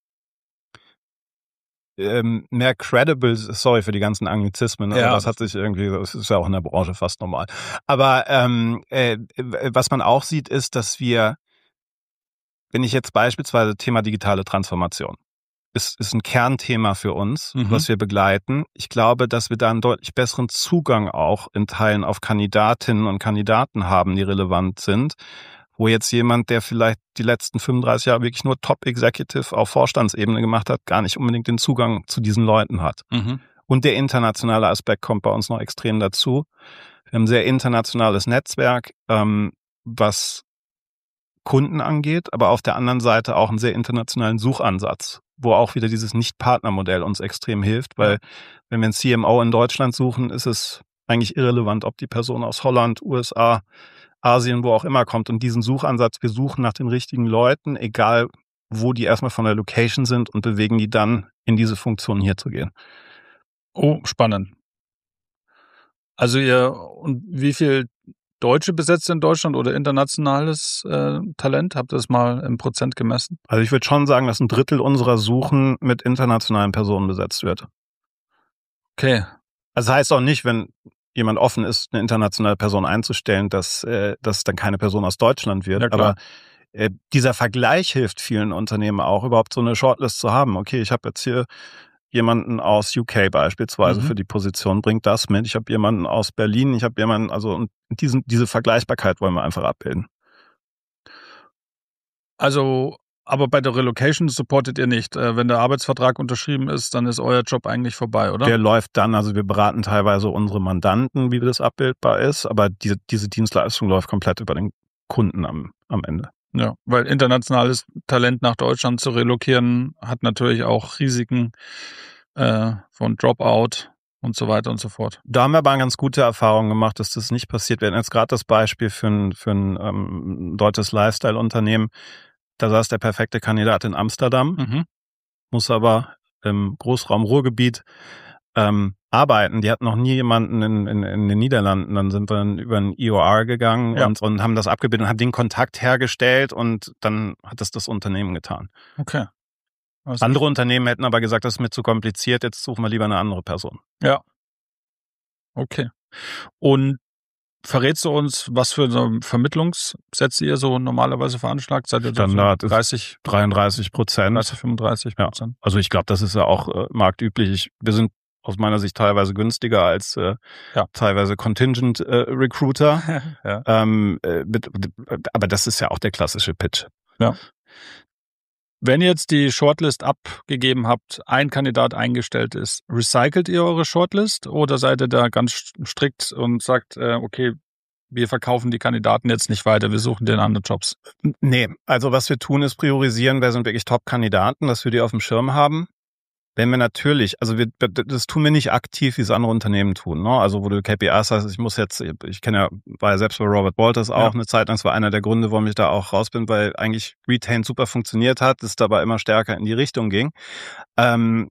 Ähm, mehr credible, sorry für die ganzen Anglizismen, ja, aber das hat sich irgendwie, das ist ja auch in der Branche fast normal. Aber ähm, äh, was man auch sieht, ist, dass wir, wenn ich jetzt beispielsweise Thema digitale Transformation, ist, ist ein Kernthema für uns, mhm. was wir begleiten. Ich glaube, dass wir da einen deutlich besseren Zugang auch in Teilen auf Kandidatinnen und Kandidaten haben, die relevant sind. Wo jetzt jemand, der vielleicht die letzten fünfunddreißig Jahre wirklich nur Top-Executive auf Vorstandsebene gemacht hat, gar nicht unbedingt den Zugang zu diesen Leuten hat. Mhm. Und der internationale Aspekt kommt bei uns noch extrem dazu. Wir haben ein sehr internationales Netzwerk, ähm, was Kunden angeht, aber auf der anderen Seite auch einen sehr internationalen Suchansatz, wo auch wieder dieses Nicht-Partner-Modell uns extrem hilft, weil wenn wir einen C M O in Deutschland suchen, ist es eigentlich irrelevant, ob die Person aus Holland, U S A, Asien, wo auch immer kommt. Und diesen Suchansatz, wir suchen nach den richtigen Leuten, egal wo die erstmal von der Location sind und bewegen die dann in diese Funktion hier zu gehen. Oh, spannend. Also ihr, und wie viel Deutsche besetzt in Deutschland oder internationales äh, Talent? Habt ihr das mal im Prozent gemessen? Also ich würde schon sagen, dass ein Drittel unserer Suchen mit internationalen Personen besetzt wird. Okay. Also das heißt auch nicht, wenn jemand offen ist, eine internationale Person einzustellen, dass äh, das dann keine Person aus Deutschland wird. Ja, aber äh, dieser Vergleich hilft vielen Unternehmen auch, überhaupt so eine Shortlist zu haben. Okay, ich habe jetzt hier jemanden aus U K beispielsweise mhm. für die Position, bringt das mit. Ich habe jemanden aus Berlin, ich habe jemanden, also und diesen, diese Vergleichbarkeit wollen wir einfach abbilden. Also, aber bei der Relocation supportet ihr nicht. Wenn der Arbeitsvertrag unterschrieben ist, dann ist euer Job eigentlich vorbei, oder? Der läuft dann, also wir beraten teilweise unsere Mandanten, wie das abbildbar ist, aber diese, diese Dienstleistung läuft komplett über den Kunden am, am Ende. Ja, weil internationales Talent nach Deutschland zu relokieren, hat natürlich auch Risiken äh, von Dropout und so weiter und so fort. Da haben wir aber eine ganz gute Erfahrung gemacht, dass das nicht passiert. Wir hatten jetzt gerade das Beispiel für ein, für ein ähm, deutsches Lifestyle-Unternehmen. Da saß der perfekte Kandidat in Amsterdam, mhm. muss aber im Großraum Ruhrgebiet ähm, arbeiten. Die hatten noch nie jemanden in, in, in den Niederlanden. Dann sind wir dann über ein E O R gegangen ja. und, und haben das abgebildet und haben den Kontakt hergestellt und dann hat das das Unternehmen getan. Okay. Also Andere Unternehmen hätten aber gesagt, das ist mir zu kompliziert, jetzt suchen wir lieber eine andere Person. Ja. Okay. Und verrätst du uns, was für so Vermittlungssätze ihr so normalerweise veranschlagt? Seid ihr Standard so dreißig, dreiunddreißig Prozent. dreißig, fünfunddreißig Prozent? Ja. Also ich glaube, das ist ja auch äh, marktüblich. Ich, wir sind aus meiner Sicht teilweise günstiger als äh, ja. teilweise Contingent äh, Recruiter. ja. ähm, äh, mit, aber das ist ja auch der klassische Pitch. Ja. Wenn ihr jetzt die Shortlist abgegeben habt, ein Kandidat eingestellt ist, recycelt ihr eure Shortlist oder seid ihr da ganz strikt und sagt, äh, okay, wir verkaufen die Kandidaten jetzt nicht weiter, wir suchen den anderen Jobs? Nee, also was wir tun, ist priorisieren, wer sind wirklich Top-Kandidaten, dass wir die auf dem Schirm haben. Wenn wir natürlich, also wir, das tun wir nicht aktiv, wie es andere Unternehmen tun, ne? Also wo du K P Is hast, ich muss jetzt, ich kenne ja, war ja selbst bei Robert Walters auch ja. eine Zeit lang, das war einer der Gründe, warum ich da auch raus bin, weil eigentlich Retain super funktioniert hat, es dabei immer stärker in die Richtung ging. Ähm,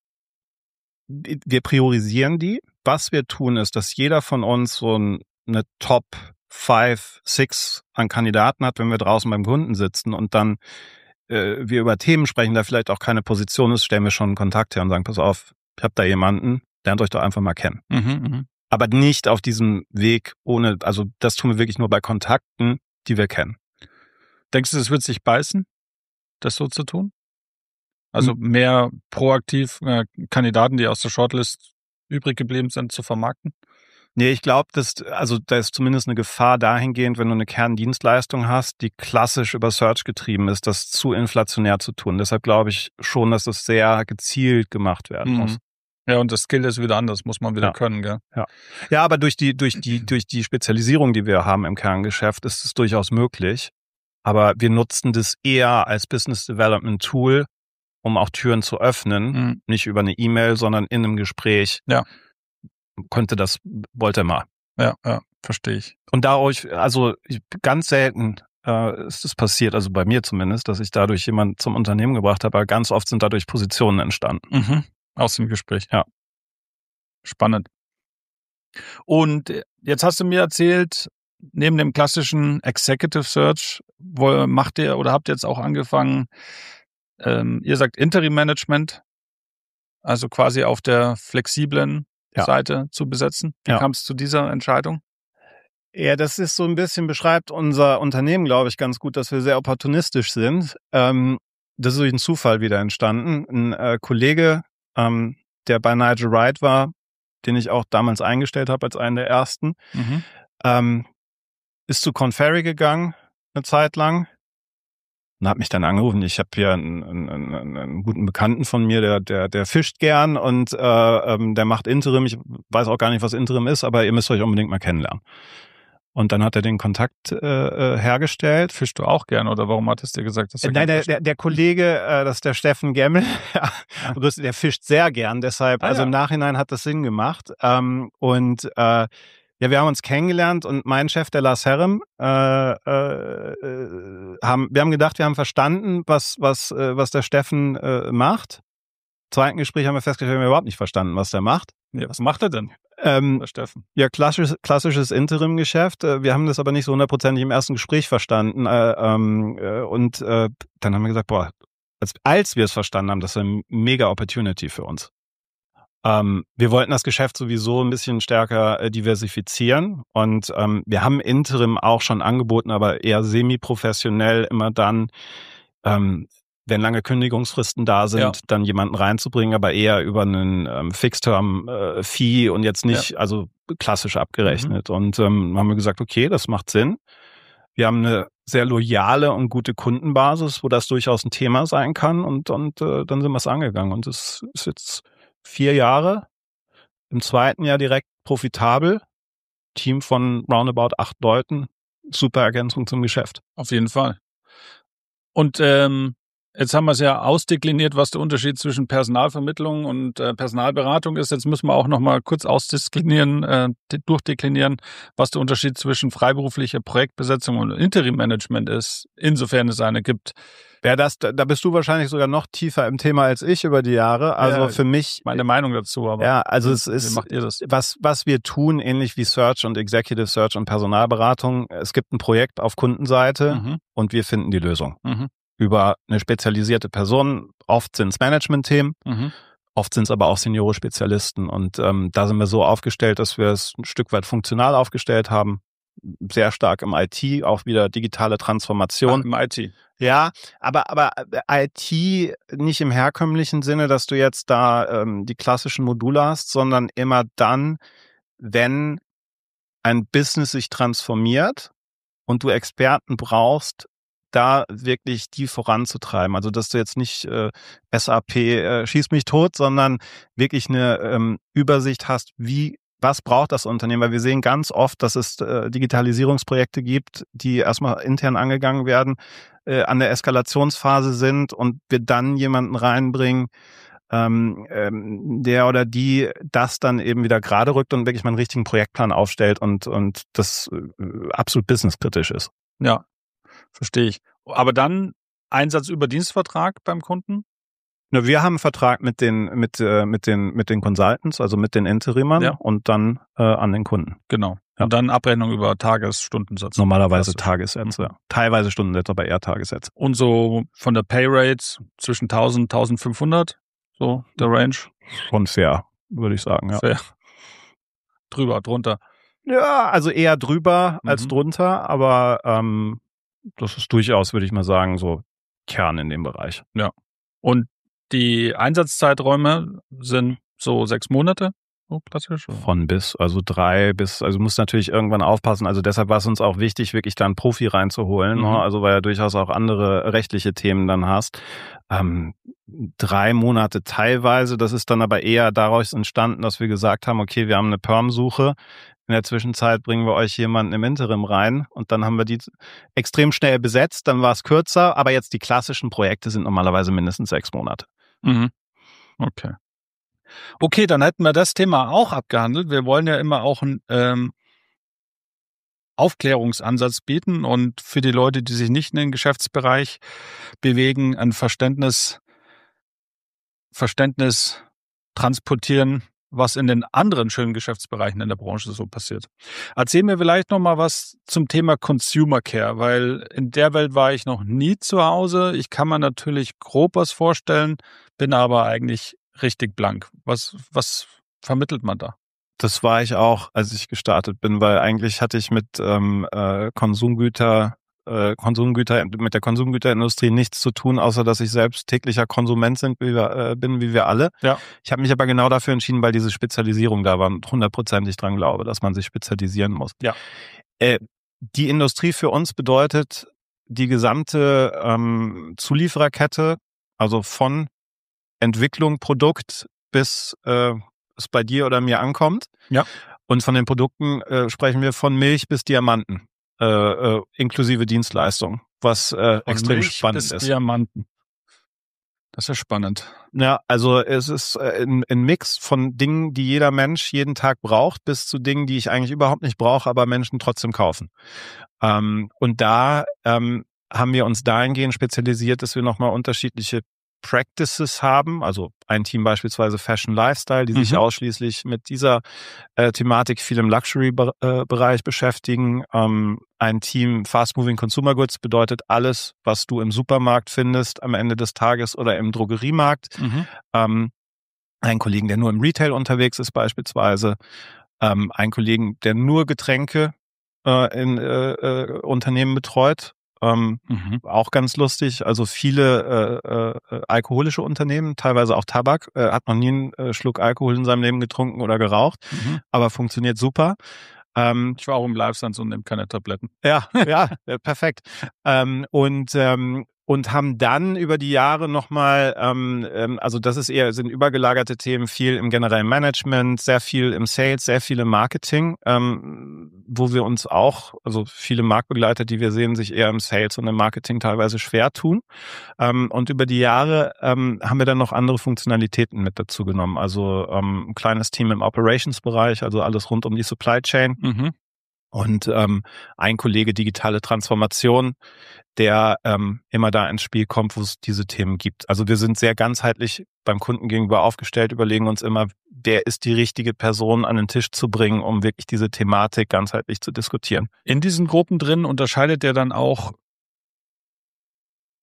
wir priorisieren die. Was wir tun, ist, dass jeder von uns so eine Top five, six an Kandidaten hat, wenn wir draußen beim Kunden sitzen und dann wir über Themen sprechen, da vielleicht auch keine Position ist, stellen wir schon einen Kontakt her und sagen, pass auf, ich habe da jemanden, lernt euch doch einfach mal kennen. Mhm, mh. Aber nicht auf diesem Weg ohne, also das tun wir wirklich nur bei Kontakten, die wir kennen. Denkst du, es wird sich beißen, das so zu tun? Also hm. mehr proaktiv äh, Kandidaten, die aus der Shortlist übrig geblieben sind, zu vermarkten? Nee, ich glaube, dass also da ist zumindest eine Gefahr dahingehend, wenn du eine Kerndienstleistung hast, die klassisch über Search getrieben ist, das zu inflationär zu tun. Deshalb glaube ich schon, dass das sehr gezielt gemacht werden mhm. muss. Ja, und das Skill ist wieder anders, muss man wieder ja. können, gell? Ja. Ja, aber durch die durch die durch die Spezialisierung, die wir haben im Kerngeschäft, ist es durchaus möglich. Aber wir nutzen das eher als Business Development Tool, um auch Türen zu öffnen, mhm. nicht über eine E-Mail, sondern in einem Gespräch. Ja. Könnte das, wollte mal. Ja, ja, verstehe ich. Und dadurch, also ganz selten äh, ist es passiert, also bei mir zumindest, dass ich dadurch jemanden zum Unternehmen gebracht habe, aber ganz oft sind dadurch Positionen entstanden. Mhm. Aus dem Gespräch. Ja. Spannend. Und jetzt hast du mir erzählt, neben dem klassischen Executive Search, wo macht ihr oder habt ihr jetzt auch angefangen, ähm, ihr sagt Interim Management, also quasi auf der flexiblen Ja. Seite zu besetzen. Wie ja. kam es zu dieser Entscheidung? Ja, das ist so ein bisschen, beschreibt unser Unternehmen, glaube ich, ganz gut, dass wir sehr opportunistisch sind. Ähm, das ist durch einen Zufall wieder entstanden. Ein äh, Kollege, ähm, der bei Nigel Wright war, den ich auch damals eingestellt habe als einen der ersten, mhm. ähm, ist zu Korn Ferry gegangen, eine Zeit lang. Und hat mich dann angerufen. Ich habe hier einen, einen, einen, einen guten Bekannten von mir, der der der fischt gern und äh, ähm, der macht Interim. Ich weiß auch gar nicht, was Interim ist, aber ihr müsst euch unbedingt mal kennenlernen. Und dann hat er den Kontakt äh, hergestellt. Fischst du auch gern oder warum hattest du dir gesagt, dass er Nein, der, der, der Kollege, äh, das ist der Steffen Gemmel, ja, der fischt sehr gern. Deshalb, ah, also ja. im Nachhinein hat das Sinn gemacht. Ähm, und äh, Ja, wir haben uns kennengelernt und mein Chef, der Lars Herrem, äh, äh, haben, wir haben gedacht, wir haben verstanden, was, was, äh, was der Steffen äh, macht. Im zweiten Gespräch haben wir festgestellt, wir haben überhaupt nicht verstanden, was der macht. Ja, was macht er denn, ähm, der Steffen? Ja, klassisches, klassisches Interim-Geschäft. Wir haben das aber nicht so hundertprozentig im ersten Gespräch verstanden. Äh, ähm, äh, und äh, dann haben wir gesagt, boah, als, als wir es verstanden haben, das ist eine mega Opportunity für uns. Ähm, wir wollten das Geschäft sowieso ein bisschen stärker äh, diversifizieren und ähm, wir haben Interim auch schon angeboten, aber eher semi-professionell immer dann, ähm, wenn lange Kündigungsfristen da sind, ja. dann jemanden reinzubringen, aber eher über einen ähm, Fixed-Term-Fee äh, und jetzt nicht, ja. also klassisch abgerechnet. Mhm. Und ähm, haben wir gesagt, okay, das macht Sinn. Wir haben eine sehr loyale und gute Kundenbasis, wo das durchaus ein Thema sein kann und, und äh, dann sind wir es angegangen und es ist jetzt vier Jahre, im zweiten Jahr direkt profitabel, Team von roundabout acht Leuten, super Ergänzung zum Geschäft. Auf jeden Fall. Und ähm, jetzt haben wir es ja ausdekliniert, was der Unterschied zwischen Personalvermittlung und äh, Personalberatung ist. Jetzt müssen wir auch noch mal kurz ausdeklinieren, äh, durchdeklinieren, was der Unterschied zwischen freiberuflicher Projektbesetzung und Interim-Management ist, insofern es eine gibt. Ja, das, da bist du wahrscheinlich sogar noch tiefer im Thema als ich über die Jahre. Also ja, für mich meine Meinung dazu, aber ja, also es ist, wie macht ihr das? Was was wir tun, ähnlich wie Search und Executive Search und Personalberatung. Es gibt ein Projekt auf Kundenseite mhm. und wir finden die Lösung. Mhm. über eine spezialisierte Person. Oft sind es Management-Themen, Mhm. oft sind es aber auch Seniore-Spezialisten. Und ähm, da sind wir so aufgestellt, dass wir es ein Stück weit funktional aufgestellt haben. Sehr stark im I T, auch wieder digitale Transformation. Ah, im I T. Ja, aber aber I T nicht im herkömmlichen Sinne, dass du jetzt da ähm, die klassischen Module hast, sondern immer dann, wenn ein Business sich transformiert und du Experten brauchst, da wirklich die voranzutreiben. Also dass du jetzt nicht äh, S A P äh, schieß mich tot, sondern wirklich eine ähm, Übersicht hast, wie was braucht das Unternehmen? Weil wir sehen ganz oft, dass es äh, Digitalisierungsprojekte gibt, die erstmal intern angegangen werden, äh, an der Eskalationsphase sind und wir dann jemanden reinbringen, ähm, ähm, der oder die das dann eben wieder gerade rückt und wirklich mal einen richtigen Projektplan aufstellt und und das äh, absolut businesskritisch ist. Ja, verstehe ich. Aber dann Einsatz über Dienstvertrag beim Kunden? Na, wir haben einen Vertrag mit den mit äh, mit den mit den Consultants, also mit den Interimern Ja. und dann äh, an den Kunden. Genau. Ja. Und dann Abrechnung über Tagesstundensatz. Normalerweise Klassisch. Tagessätze, Mhm. ja. Teilweise Stundensätze, aber eher Tagessätze. Und so von der Payrate zwischen tausend, tausendfünfhundert, so der Range. Schon fair, würde ich sagen, ja. Fair. Drüber, drunter. Ja, also eher drüber als Mhm. drunter, aber ähm, das ist durchaus, würde ich mal sagen, so Kern in dem Bereich. Und die Einsatzzeiträume sind so sechs Monate, so klassisch? oder? Von bis, also drei bis, also muss natürlich irgendwann aufpassen. Also deshalb war es uns auch wichtig, wirklich da einen Profi reinzuholen, Mhm. ne? Also weil ja durchaus auch andere rechtliche Themen dann hast. Ähm, drei Monate teilweise, das ist dann aber eher daraus entstanden, dass wir gesagt haben, okay, wir haben eine Perm-Suche. In der Zwischenzeit bringen wir euch jemanden im Interim rein und dann haben wir die extrem schnell besetzt, dann war es kürzer, aber jetzt die klassischen Projekte sind normalerweise mindestens sechs Monate. Mhm. Okay. Okay, dann hätten wir das Thema auch abgehandelt. Wir wollen ja immer auch einen ähm, Aufklärungsansatz bieten und für die Leute, die sich nicht in den Geschäftsbereich bewegen, ein Verständnis, Verständnis transportieren, was in den anderen schönen Geschäftsbereichen in der Branche so passiert. Erzähl mir vielleicht noch mal was zum Thema Consumer Care, weil in der Welt war ich noch nie zu Hause. Ich kann mir natürlich grob was vorstellen, bin aber eigentlich richtig blank. Was, was vermittelt man da? Das war ich auch, als ich gestartet bin, weil eigentlich hatte ich mit ähm, äh, Konsumgüter, äh, Konsumgüter, mit der Konsumgüterindustrie nichts zu tun, außer dass ich selbst täglicher Konsument sind, wie wir, äh, bin, wie wir alle. Ja. Ich habe mich aber genau dafür entschieden, weil diese Spezialisierung da war und hundertprozentig dran glaube, dass man sich spezialisieren muss. Ja. Äh, die Industrie für uns bedeutet die gesamte ähm, Zuliefererkette, also von Entwicklung, Produkt bis äh, es bei dir oder mir ankommt. Ja. Und von den Produkten äh, sprechen wir von Milch bis Diamanten, äh, äh, inklusive Dienstleistung, was äh, Von extrem Milch spannend bis ist. Diamanten. Das ist spannend. Ja, also es ist äh, ein, ein Mix von Dingen, die jeder Mensch jeden Tag braucht, bis zu Dingen, die ich eigentlich überhaupt nicht brauche, aber Menschen trotzdem kaufen. Ähm, und da ähm, haben wir uns dahingehend spezialisiert, dass wir nochmal unterschiedliche Practices haben, also ein Team beispielsweise Fashion Lifestyle, die sich Mhm. ausschließlich mit dieser äh, Thematik viel im Luxury-Bereich beschäftigen. Ähm, ein Team Fast Moving Consumer Goods bedeutet alles, was du im Supermarkt findest am Ende des Tages oder im Drogeriemarkt. Mhm. Ähm, einen Kollegen, der nur im Retail unterwegs ist beispielsweise. Ähm, einen Kollegen, der nur Getränke äh, in äh, äh, Unternehmen betreut. Ähm, Mhm. auch ganz lustig, also viele äh, äh, alkoholische Unternehmen, teilweise auch Tabak, äh, hat noch nie einen äh, Schluck Alkohol in seinem Leben getrunken oder geraucht, Mhm. aber funktioniert super. Ähm, Ich war auch im Live-Science und nehme keine Tabletten. ja, ja, ja, perfekt. Ähm, und ähm, und haben dann über die Jahre nochmal, ähm, ähm, also das ist eher, sind übergelagerte Themen, viel im generellen Management, sehr viel im Sales, sehr viel im Marketing, ähm, wo wir uns auch, also viele Marktbegleiter, die wir sehen, sich eher im Sales und im Marketing teilweise schwer tun. Ähm, und über die Jahre ähm, haben wir dann noch andere Funktionalitäten mit dazu genommen. Also ähm, ein kleines Team im Operations-Bereich, also alles rund um die Supply Chain. Mhm. Und ähm, ein Kollege digitale Transformation, der ähm, immer da ins Spiel kommt, wo es diese Themen gibt. Also wir sind sehr ganzheitlich beim Kunden gegenüber aufgestellt, überlegen uns immer, wer ist die richtige Person an den Tisch zu bringen, um wirklich diese Thematik ganzheitlich zu diskutieren. In diesen Gruppen drin unterscheidet er dann auch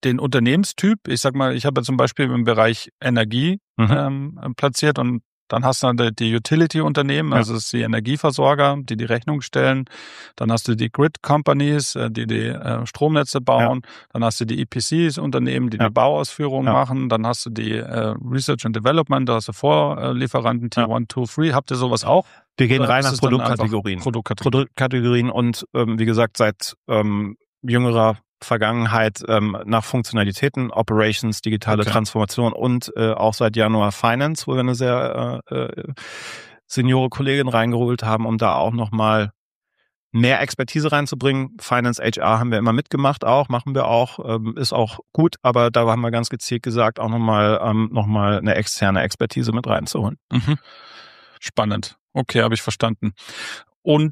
den Unternehmenstyp. Ich sag mal, ich habe ja zum Beispiel im Bereich Energie Mhm. ähm, platziert und dann hast du dann die Utility-Unternehmen, Ja. also das ist die Energieversorger, die die Rechnung stellen. Dann hast du die Grid-Companies, äh, die die äh, Stromnetze bauen. Dann hast du die E P Cs-Unternehmen, die Ja. die Bauausführungen Ja. machen. Dann hast du die äh, Research and Development, da hast du Vorlieferanten, Tier Ja. eins, zwei, drei. Habt ihr sowas auch? Wir gehen Oder rein ist nach es dann einfach Produktkategorien. Produktkategorien? Produktkategorien und ähm, wie gesagt, seit ähm, jüngerer Vergangenheit ähm, nach Funktionalitäten, Operations, digitale Okay. Transformation und äh, auch seit Januar Finance, wo wir eine sehr äh, äh, seniore Kollegin reingeholt haben, um da auch nochmal mehr Expertise reinzubringen. Finance, H R haben wir immer mitgemacht auch, machen wir auch, ähm, ist auch gut, aber da haben wir ganz gezielt gesagt, auch nochmal ähm, noch mal eine externe Expertise mit reinzuholen. Mhm. Spannend. Okay, habe ich verstanden. Und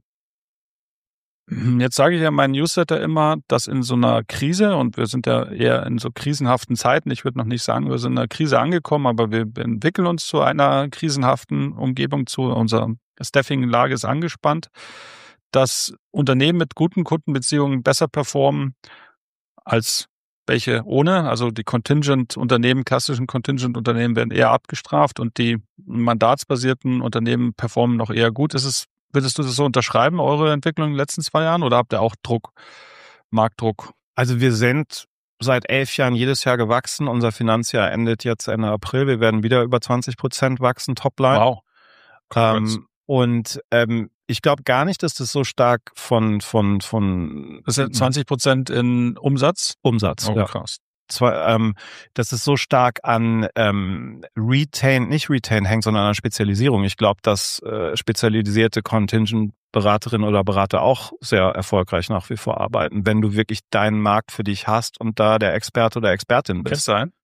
jetzt sage ich ja meinen Newsletter immer, dass in so einer Krise, und wir sind ja eher in so krisenhaften Zeiten, ich würde noch nicht sagen, wir sind in einer Krise angekommen, aber wir entwickeln uns zu einer krisenhaften Umgebung zu. Unsere Staffing-Lage ist angespannt, dass Unternehmen mit guten Kundenbeziehungen besser performen als welche ohne. Also die Contingent-Unternehmen, klassischen Contingent-Unternehmen werden eher abgestraft und die mandatsbasierten Unternehmen performen noch eher gut. Ist es Würdest du das so unterschreiben, eure Entwicklung in den letzten zwei Jahren, oder habt ihr auch Druck, Marktdruck? Also wir sind seit elf Jahren jedes Jahr gewachsen. Unser Finanzjahr endet jetzt Ende April. Wir werden wieder über zwanzig Prozent wachsen, Topline. Wow. Ähm, und ähm, ich glaube gar nicht, dass das so stark von von von Das sind zwanzig Prozent in Umsatz? Umsatz. Oh, Ja. krass. Zwar, ähm, dass es so stark an ähm, Retain, nicht Retain hängt, sondern an Spezialisierung. Ich glaube, dass äh, spezialisierte Contingent-Beraterinnen oder Berater auch sehr erfolgreich nach wie vor arbeiten, wenn du wirklich deinen Markt für dich hast und da der Experte oder Expertin bist. Kann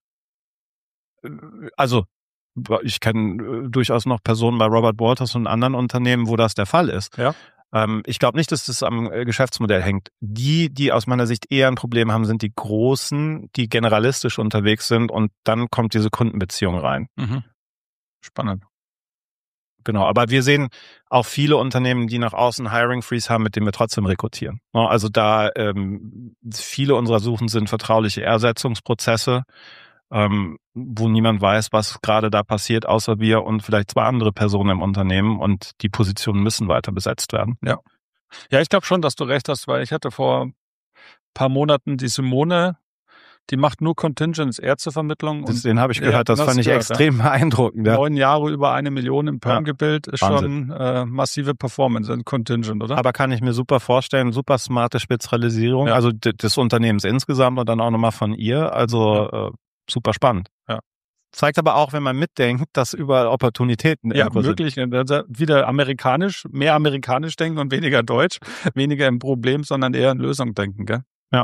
sein? Also ich kenne äh, durchaus noch Personen bei Robert Walters und anderen Unternehmen, wo das der Fall ist. Ja. Ähm, ich glaube nicht, dass das am äh, Geschäftsmodell hängt. Die, die aus meiner Sicht eher ein Problem haben, sind die Großen, die generalistisch unterwegs sind und dann kommt diese Kundenbeziehung rein. Mhm. Spannend. Genau, aber wir sehen auch viele Unternehmen, die nach außen Hiring Freeze haben, mit denen wir trotzdem rekrutieren. Also da ähm, viele unserer Suchen sind vertrauliche Ersetzungsprozesse, ähm, wo niemand weiß, was gerade da passiert, außer wir und vielleicht zwei andere Personen im Unternehmen, und die Positionen müssen weiter besetzt werden. Ja. Ja, ich glaube schon, dass du recht hast, weil ich hatte vor ein paar Monaten die Simone, die macht nur Contingents, Ärztevermittlung. Das, den habe ich gehört, ja, das fand ich gehört, extrem ja. beeindruckend. Ja. Neun Jahre über eine Million im Perm Ja. gebildet, ist Wahnsinn. schon äh, massive Performance in Contingent, oder? Aber kann ich mir super vorstellen, super smarte Spezialisierung, Ja. also d- des Unternehmens insgesamt und dann auch nochmal von ihr, also äh, super spannend. Ja. Zeigt aber auch, wenn man mitdenkt, dass überall Opportunitäten Ja, irgendwo wirklich. Wieder amerikanisch, mehr amerikanisch denken und weniger deutsch, weniger im Problem, sondern eher in Lösung denken, gell? Ja.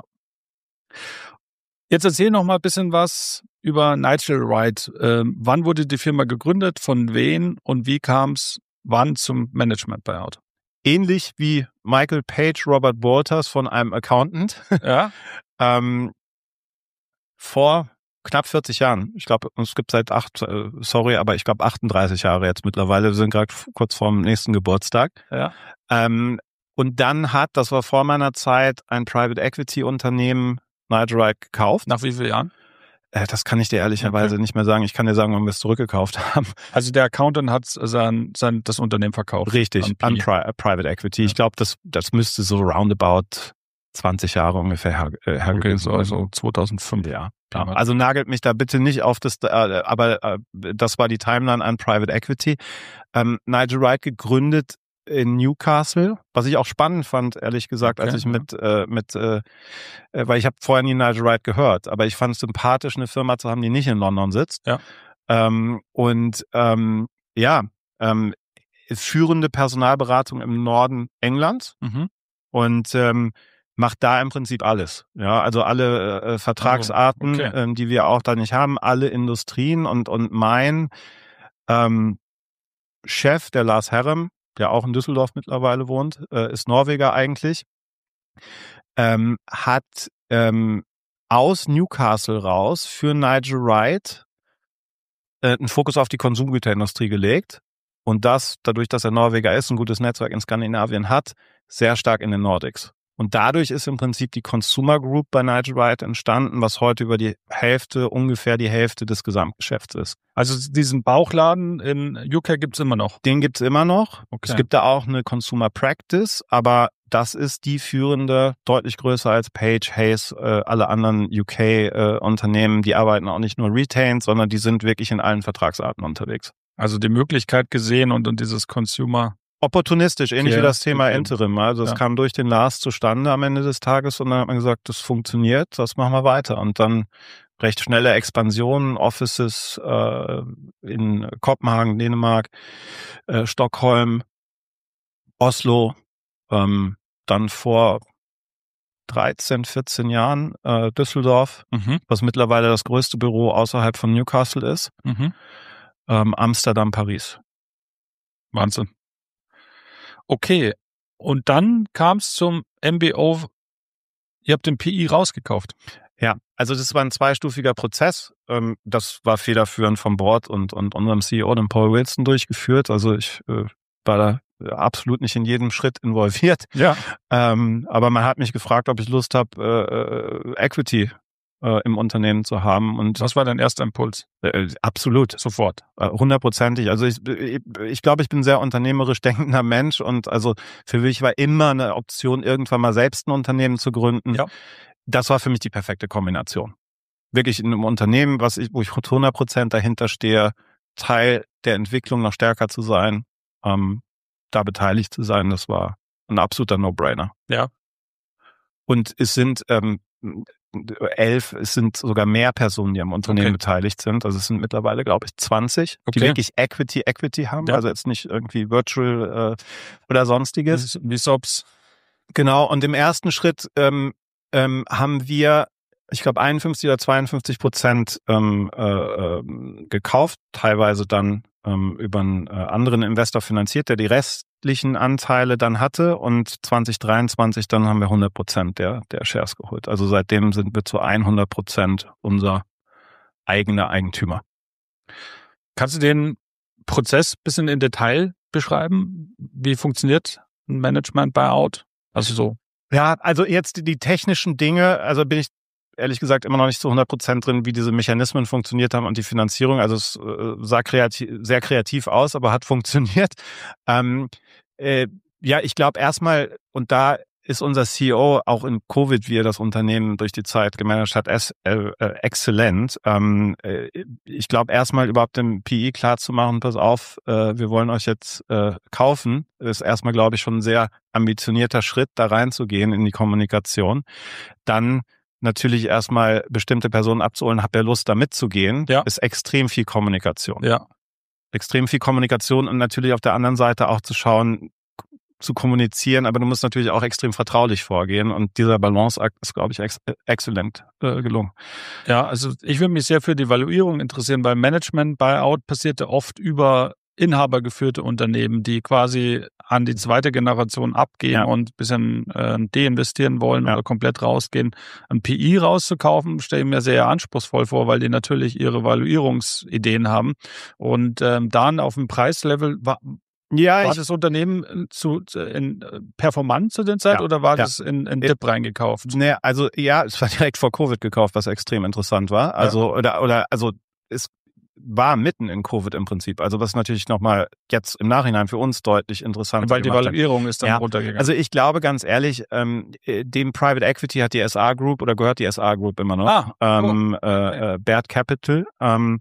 Jetzt erzähl noch mal ein bisschen was über Nigel Wright. Ähm, wann wurde die Firma gegründet, von wen und wie kam es wann zum Management-Buyout? sind. Ähnlich wie Michael Page, Robert Walters von einem Accountant. Ja, ähm, vor knapp vierzig Jahren. Ich glaube, es gibt seit acht, äh, sorry, aber ich glaube achtunddreißig Jahre jetzt mittlerweile. Wir sind gerade kurz vorm nächsten Geburtstag. ja. Ähm, und dann hat, das war vor meiner Zeit, ein Private Equity Unternehmen Nigel Wright gekauft. Nach wie vielen Jahren? Äh, das kann ich dir ehrlicherweise Okay. nicht mehr sagen. Ich kann dir sagen, wann wir es zurückgekauft haben. Also der Accountant hat sein, sein, das Unternehmen verkauft. Richtig, an an P I. Pri Private Equity. Ja. Ich glaube, das, das müsste so roundabout zwanzig Jahre ungefähr her, äh, her Okay, gewesen so sein. also zweitausendfünf. Ja. Pi Ja, mal. also nagelt mich da bitte nicht auf das, äh, aber äh, das war die Timeline an Private Equity. Ähm, Nigel Wright gegründet in Newcastle, was ich auch spannend fand, ehrlich gesagt, Okay, als ich ja. mit, äh, mit äh, äh, weil ich habe vorher nie Nigel Wright gehört, aber ich fand es sympathisch, eine Firma zu haben, die nicht in London sitzt. Ja. Ähm, und ähm, ja, ähm, führende Personalberatung im Norden Englands. Mhm. Und ähm, macht da im Prinzip alles. Ja, also alle äh, Vertragsarten, okay. ähm, die wir auch da nicht haben, alle Industrien und und mein ähm, Chef, der Lars Herrem, der auch in Düsseldorf mittlerweile wohnt, äh, ist Norweger eigentlich, ähm, hat ähm, aus Newcastle raus für Nigel Wright äh, einen Fokus auf die Konsumgüterindustrie gelegt. Und das, dadurch, dass er Norweger ist, ein gutes Netzwerk in Skandinavien hat, sehr stark in den Nordics. Und dadurch ist im Prinzip die Consumer Group bei Nigel Wright entstanden, was heute über die Hälfte, ungefähr die Hälfte des Gesamtgeschäfts ist. Also diesen Bauchladen in U K gibt's immer noch? Den gibt's immer noch. Okay. Es gibt da auch eine Consumer Practice, aber das ist die führende, deutlich größer als Page, Hayes, äh, alle anderen U K-Unternehmen. Äh, die arbeiten auch nicht nur retained, sondern die sind wirklich in allen Vertragsarten unterwegs. Also die Möglichkeit gesehen und, und dieses Consumer... Opportunistisch, ähnlich ja, wie das Thema okay. Interim. Also es ja. kam durch den Lars zustande am Ende des Tages und dann hat man gesagt, das funktioniert, das machen wir weiter. Und dann recht schnelle Expansion, Offices äh, in Kopenhagen, Dänemark, äh, Stockholm, Oslo, ähm, dann vor dreizehn, vierzehn Jahren äh, Düsseldorf, Mhm. was mittlerweile das größte Büro außerhalb von Newcastle ist, Mhm. ähm, Amsterdam, Paris. Wahnsinn. Okay, und dann kam es zum M B O. Ihr habt den P I rausgekauft. Ja, also das war ein zweistufiger Prozess. Das war federführend vom Board und, und unserem C E O, dem Paul Wilson, durchgeführt. Also ich äh, war da absolut nicht in jedem Schritt involviert. Ja. Ähm, aber man hat mich gefragt, ob ich Lust habe, äh, Equity äh, im Unternehmen zu haben. Und was war dein erster Impuls? Äh, absolut. Sofort. Hundertprozentig. Also ich, ich, ich glaube, ich bin ein sehr unternehmerisch denkender Mensch und also für mich war immer eine Option, irgendwann mal selbst ein Unternehmen zu gründen. Ja. Das war für mich die perfekte Kombination. Wirklich in einem Unternehmen, was ich, wo ich hundert Prozent dahinter stehe, Teil der Entwicklung noch stärker zu sein, ähm, da beteiligt zu sein, das war ein absoluter No-Brainer. Ja. Und es sind ähm, elf, es sind sogar mehr Personen, die am Unternehmen okay. beteiligt sind. Also es sind mittlerweile, glaube ich, zwanzig, okay. die wirklich Equity, Equity haben. Ja. Also jetzt nicht irgendwie Virtual äh, oder sonstiges. Wie S O Ps. Genau. Und im ersten Schritt ähm, ähm, haben wir, ich glaube, einundfünfzig oder zweiundfünfzig Prozent ähm, äh, äh, gekauft, teilweise dann ähm, über einen äh, anderen Investor finanziert, der die restlichen Anteile dann hatte. Und zwanzig dreiundzwanzig dann haben wir hundert Prozent der, der Shares geholt. Also seitdem sind wir zu hundert Prozent unser eigener Eigentümer. Kannst du den Prozess ein bisschen in Detail beschreiben? Wie funktioniert ein Management-Buyout? Also so. Ja, also jetzt die, die technischen Dinge, also bin ich ehrlich gesagt immer noch nicht zu hundert Prozent drin, wie diese Mechanismen funktioniert haben und die Finanzierung. Also es äh, sah kreativ, sehr kreativ aus, aber hat funktioniert. Ähm, äh, ja, ich glaube erstmal, und da ist unser C E O auch in Covid, wie er das Unternehmen durch die Zeit gemanagt hat, es, äh, exzellent. Ähm, äh, ich glaube erstmal überhaupt dem P I klar zu machen, pass auf, äh, wir wollen euch jetzt äh, kaufen, ist erstmal, glaube ich, schon ein sehr ambitionierter Schritt, da reinzugehen in die Kommunikation. Dann natürlich erstmal bestimmte Personen abzuholen, habt ihr Lust, da mitzugehen, ja. ist extrem viel Kommunikation. Ja. Extrem viel Kommunikation und natürlich auf der anderen Seite auch zu schauen, zu kommunizieren, aber du musst natürlich auch extrem vertraulich vorgehen und dieser Balanceakt ist, glaube ich, ex- exzellent äh, gelungen. Ja, also ich würde mich sehr für die Valuierung interessieren, weil Management-Buyout passierte oft über inhabergeführte Unternehmen, die quasi an die zweite Generation abgehen Ja. und ein bisschen äh, deinvestieren wollen Ja. oder komplett rausgehen. Ein P I rauszukaufen, stelle ich mir sehr anspruchsvoll vor, weil die natürlich ihre Valuierungsideen haben und ähm, dann auf dem Preislevel war, Ja, war ich, das Unternehmen zu, zu in äh, performant zu der Zeit Ja, oder war ja. das in, in Dip reingekauft? ne, also ja, es war direkt vor Covid gekauft, was extrem interessant war. Also oder oder also es war mitten in Covid im Prinzip. Also was natürlich nochmal jetzt im Nachhinein für uns deutlich interessant Weil die gemacht hat. Valuierung ist dann Ja, runtergegangen. Also ich glaube ganz ehrlich, ähm, dem Private Equity hat die S A Group oder gehört die S A Group immer noch. Ah, ähm, oh, äh, äh, Baird Capital. Ähm,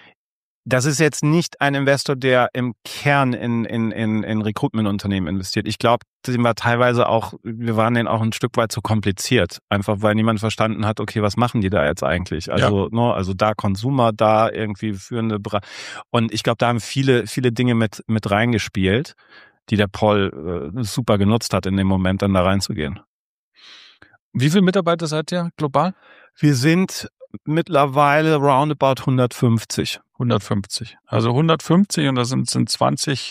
das ist jetzt nicht ein Investor, der im Kern in, in, in, in Recruitment-Unternehmen investiert. Ich glaube, dem war teilweise auch, wir waren denen auch ein Stück weit zu kompliziert. Einfach weil niemand verstanden hat, okay, was machen die da jetzt eigentlich? Also, ja. ne, also da Consumer, da irgendwie führende Bra- Und ich glaube, da haben viele, viele Dinge mit, mit reingespielt, die der Paul äh, super genutzt hat, in dem Moment dann da reinzugehen. Wie viele Mitarbeiter seid ihr global? Wir sind mittlerweile roundabout hundertfünfzig. hundertfünfzig. Also hundertfünfzig und da sind, sind zwanzig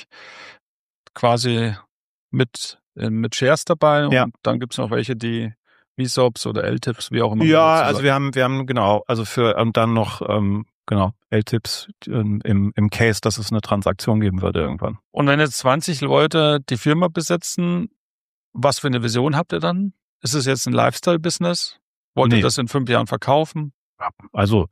quasi mit, äh, mit Shares dabei und ja. dann gibt's noch welche, die V S O Ps oder L T I Ps, wie auch immer. Ja, also wir haben, wir haben genau, also für und dann noch ähm, genau L T I Ps im, im Case, dass es eine Transaktion geben würde irgendwann. Und wenn jetzt zwanzig Leute die Firma besetzen, was für eine Vision habt ihr dann? Ist es jetzt ein Lifestyle-Business? Wollt ihr Nee. das in fünf Jahren verkaufen? Also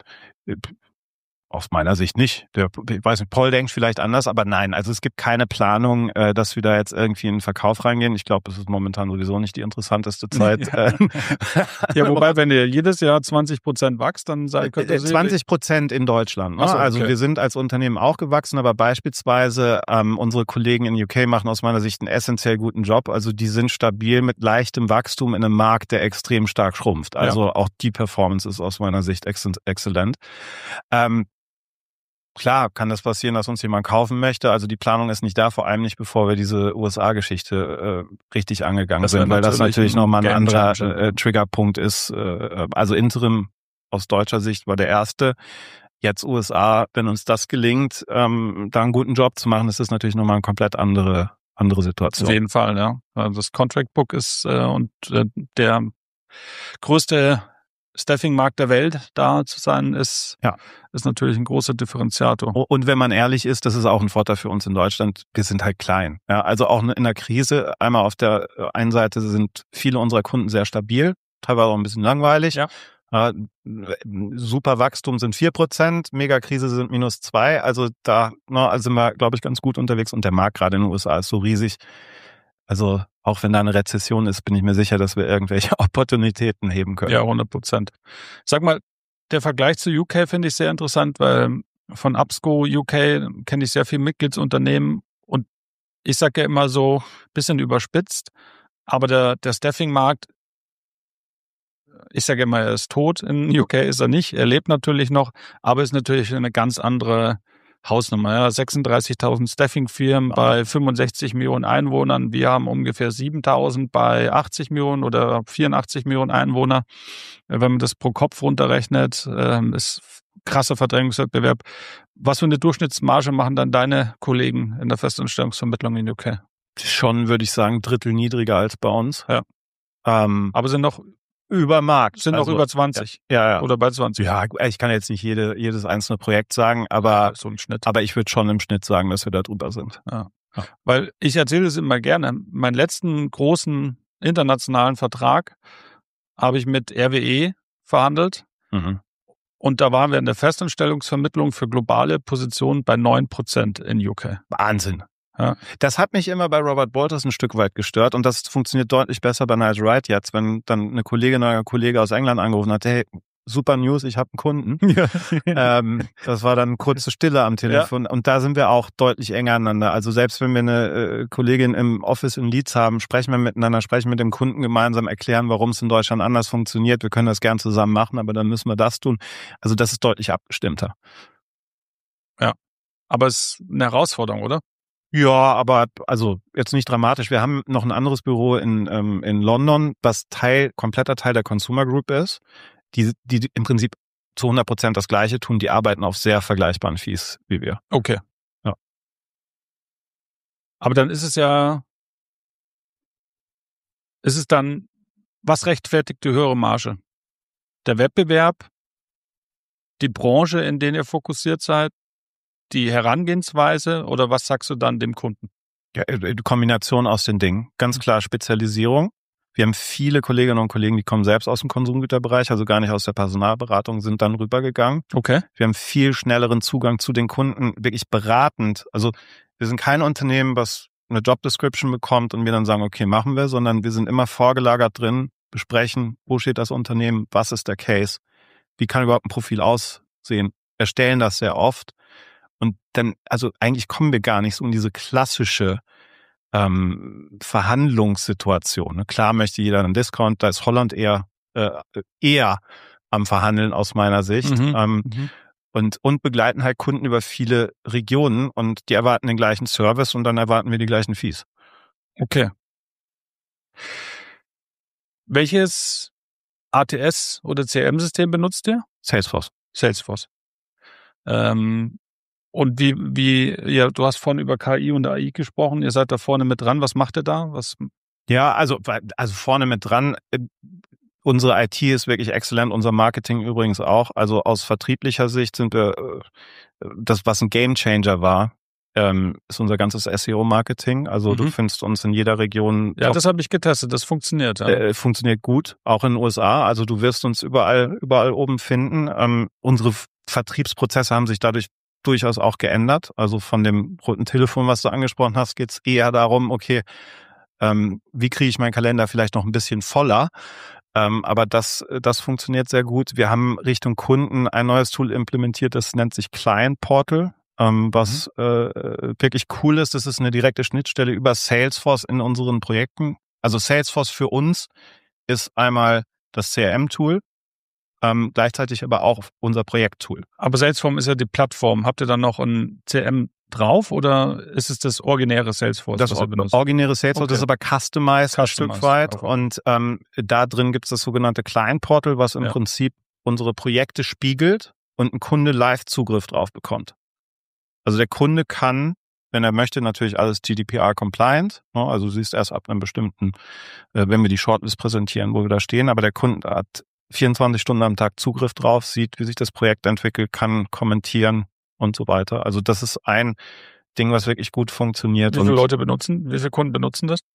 aus meiner Sicht nicht. Der, ich weiß nicht, Paul denkt vielleicht anders, aber nein. Also es gibt keine Planung, äh, dass wir da jetzt irgendwie in den Verkauf reingehen. Ich glaube, es ist momentan sowieso nicht die interessanteste Zeit. Ja, ja, wobei, wenn ihr jedes Jahr zwanzig Prozent wächst, dann seid könnt ihr zwanzig Prozent in Deutschland. Ne? Ach so, okay. Also wir sind als Unternehmen auch gewachsen, aber beispielsweise ähm, unsere Kollegen in U K machen aus meiner Sicht einen essentiell guten Job. Also die sind stabil mit leichtem Wachstum in einem Markt, der extrem stark schrumpft. Also ja. Auch die Performance ist aus meiner Sicht exzellent. Ähm, Klar kann das passieren, dass uns jemand kaufen möchte. Also die Planung ist nicht da, vor allem nicht, bevor wir diese U S A-Geschichte äh, richtig angegangen das sind, weil das natürlich nochmal ein anderer äh, Triggerpunkt ist. Äh, also Interim aus deutscher Sicht war der erste. Jetzt U S A, wenn uns das gelingt, ähm, da einen guten Job zu machen, ist das natürlich nochmal eine komplett andere andere Situation. Auf jeden Fall, ja. Also das Contract Book ist äh, und äh, der größte Staffing-Markt der Welt da zu sein, ist, ja. ist natürlich ein großer Differenziator. Und wenn man ehrlich ist, das ist auch ein Vorteil für uns in Deutschland, wir sind halt klein. Ja, also auch in der Krise, einmal auf der einen Seite sind viele unserer Kunden sehr stabil, teilweise auch ein bisschen langweilig. Ja. Ja, super Wachstum sind vier Prozent, Megakrise sind minus zwei. Also da na, also sind wir, glaube ich, ganz gut unterwegs. Und der Markt gerade in den U S A ist so riesig. Also auch wenn da eine Rezession ist, bin ich mir sicher, dass wir irgendwelche Opportunitäten heben können. Ja, hundert Prozent. Sag mal, der Vergleich zu U K finde ich sehr interessant, weil von Absco U K kenne ich sehr viele Mitgliedsunternehmen und ich sage ja immer so ein bisschen überspitzt, aber der, der Staffing-Markt, ich sage immer, er ist tot. In U K ist er nicht. Er lebt natürlich noch, aber ist natürlich eine ganz andere Hausnummer. Ja. sechsunddreißigtausend Staffing-Firmen ja. bei fünfundsechzig Millionen Einwohnern. Wir haben ungefähr siebentausend bei achtzig Millionen oder vierundachtzig Millionen Einwohner. Wenn man das pro Kopf runterrechnet, ist krasser Verdrängungswettbewerb. Was für eine Durchschnittsmarge machen dann deine Kollegen in der Festanstellungsvermittlung in U K? Schon, würde ich sagen, Drittel niedriger als bei uns. Ja. Ähm, aber sind noch über Markt. Sind also, noch über zwanzig. Ja, ja. Oder bei zwanzig. Ja, ich kann jetzt nicht jede, jedes einzelne Projekt sagen, aber, so ein Schnitt. aber ich würde schon im Schnitt sagen, dass wir da drüber sind. Ja. Ja. Weil ich erzähle es immer gerne. Meinen letzten großen internationalen Vertrag habe ich mit R W E verhandelt. Mhm. Und da waren wir in der Festanstellungsvermittlung für globale Positionen bei neun Prozent in U K. Wahnsinn. Ja. Das hat mich immer bei Robert Walters ein Stück weit gestört und das funktioniert deutlich besser bei Nigel Wright jetzt, wenn dann eine Kollegin oder ein Kollege aus England angerufen hat, hey, super News, ich habe einen Kunden. Ja. ähm, das war dann kurze Stille am Telefon ja. Und da sind wir auch deutlich enger aneinander. Also selbst wenn wir eine äh, Kollegin im Office in Leeds haben, sprechen wir miteinander, sprechen mit dem Kunden gemeinsam, erklären, warum es in Deutschland anders funktioniert. Wir können das gern zusammen machen, aber dann müssen wir das tun. Also das ist deutlich abgestimmter. Ja, aber es ist eine Herausforderung, oder? Ja, aber also jetzt nicht dramatisch. Wir haben noch ein anderes Büro in ähm, in London, was Teil kompletter Teil der Consumer Group ist, die die im Prinzip zu hundert Prozent das Gleiche tun. Die arbeiten auf sehr vergleichbaren Fees wie wir. Okay. Ja. Aber dann ist es ja, ist es dann, was rechtfertigt die höhere Marge? Der Wettbewerb, die Branche, in der ihr fokussiert seid, die Herangehensweise oder was sagst du dann dem Kunden? Ja, die Kombination aus den Dingen. Ganz klar Spezialisierung. Wir haben viele Kolleginnen und Kollegen, die kommen selbst aus dem Konsumgüterbereich, also gar nicht aus der Personalberatung, sind dann rübergegangen. Okay. Wir haben viel schnelleren Zugang zu den Kunden, wirklich beratend. Also wir sind kein Unternehmen, was eine Job-Description bekommt und wir dann sagen, okay, machen wir, sondern wir sind immer vorgelagert drin, besprechen, wo steht das Unternehmen, was ist der Case, wie kann überhaupt ein Profil aussehen, erstellen das sehr oft. Und dann, also eigentlich kommen wir gar nicht so in diese klassische ähm, Verhandlungssituation. Ne? Klar möchte jeder einen Discount, da ist Holland eher äh, eher am Verhandeln aus meiner Sicht. Mhm, ähm, mhm. Und, und begleiten halt Kunden über viele Regionen und die erwarten den gleichen Service und dann erwarten wir die gleichen Fees. Okay. Welches A T S oder C R M-System benutzt ihr? Salesforce. Salesforce. Ähm, Und wie, wie, ja, du hast vorhin über K I und A I gesprochen. Ihr seid da vorne mit dran. Was macht ihr da? Was? Ja, also, also vorne mit dran. Unsere I T ist wirklich exzellent. Unser Marketing übrigens auch. Also aus vertrieblicher Sicht sind wir, das, was ein Gamechanger war, ähm, ist unser ganzes S E O-Marketing. Also Mhm. du findest uns in jeder Region. Ja, top, das habe ich getestet. Das funktioniert. Ja. äh, funktioniert gut, auch in den U S A. Also du wirst uns überall, überall oben finden. Ähm, unsere F- Vertriebsprozesse haben sich dadurch durchaus auch geändert. Also von dem roten Telefon, was du angesprochen hast, geht es eher darum, okay, ähm, wie kriege ich meinen Kalender vielleicht noch ein bisschen voller? Ähm, aber das, das funktioniert sehr gut. Wir haben Richtung Kunden ein neues Tool implementiert, das nennt sich Client Portal, ähm, was mhm. äh, wirklich cool ist. Das ist eine direkte Schnittstelle über Salesforce in unseren Projekten. Also Salesforce für uns ist einmal das C R M-Tool, ähm, gleichzeitig aber auch unser Projekttool. Aber Salesforce ist ja die Plattform. Habt ihr dann noch ein C R M drauf oder ist es das originäre Salesforce? Das was ihr benutzt? originäre Salesforce Okay. ist aber customized, ein Stück weit. Okay. Und ähm, da drin gibt es das sogenannte Client Portal, was im Ja. Prinzip unsere Projekte spiegelt und ein Kunde Live-Zugriff drauf bekommt. Also der Kunde kann, wenn er möchte, natürlich alles G D P R-compliant. Ne? Also du siehst erst ab einem bestimmten, äh, wenn wir die Shortlist präsentieren, wo wir da stehen. Aber der Kunde hat vierundzwanzig Stunden am Tag Zugriff drauf, sieht, wie sich das Projekt entwickelt, kann kommentieren und so weiter. Also das ist ein Ding, was wirklich gut funktioniert. Wie viele und Leute benutzen, wie viele Kunden benutzen das?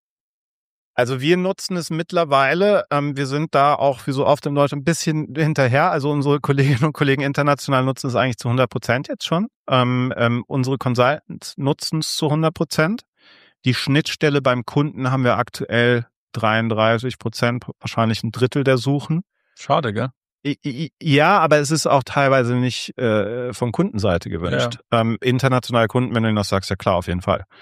Also wir nutzen es mittlerweile. Ähm, wir sind da auch wie so oft in Deutschland ein bisschen hinterher. Also unsere Kolleginnen und Kollegen international nutzen es eigentlich zu hundert Prozent jetzt schon. Ähm, ähm, unsere Consultants nutzen es zu hundert Prozent. Die Schnittstelle beim Kunden haben wir aktuell dreiunddreißig Prozent, wahrscheinlich ein Drittel der Suchen. Schade, gell? Ja, aber es ist auch teilweise nicht äh, von Kundenseite gewünscht. Ja. Ähm, internationale Kunden, wenn du ihnen das sagst, ja klar, auf jeden Fall.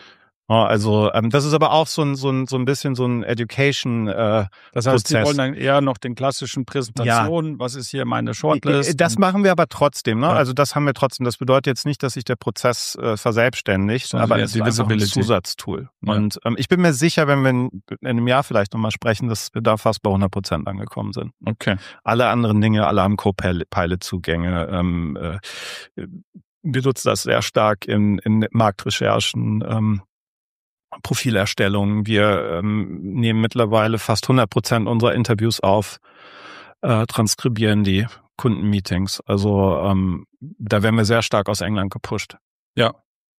Also ähm, das ist aber auch so ein so ein so ein bisschen so ein Education äh, Das heißt, Prozess. die wollen dann eher noch den klassischen Präsentationen, ja. Was ist hier meine Shortlist? Das machen wir aber trotzdem, ne? Ja. Also das haben wir trotzdem. Das bedeutet jetzt nicht, dass sich der Prozess äh, verselbstständigt, sondern aber es ist einfach ein Zusatztool. Ja. Und ähm, ich bin mir sicher, wenn wir in, in einem Jahr vielleicht nochmal sprechen, dass wir da fast bei hundert Prozent angekommen sind. Okay. Alle anderen Dinge, alle haben Copilot-Zugänge. Ähm, äh, wir nutzen das sehr stark in, in Marktrecherchen. Ähm, Profilerstellung. Wir ähm, nehmen mittlerweile fast hundert Prozent unserer Interviews auf, äh, transkribieren die Kundenmeetings. Also ähm, da werden wir sehr stark aus England gepusht. Ja.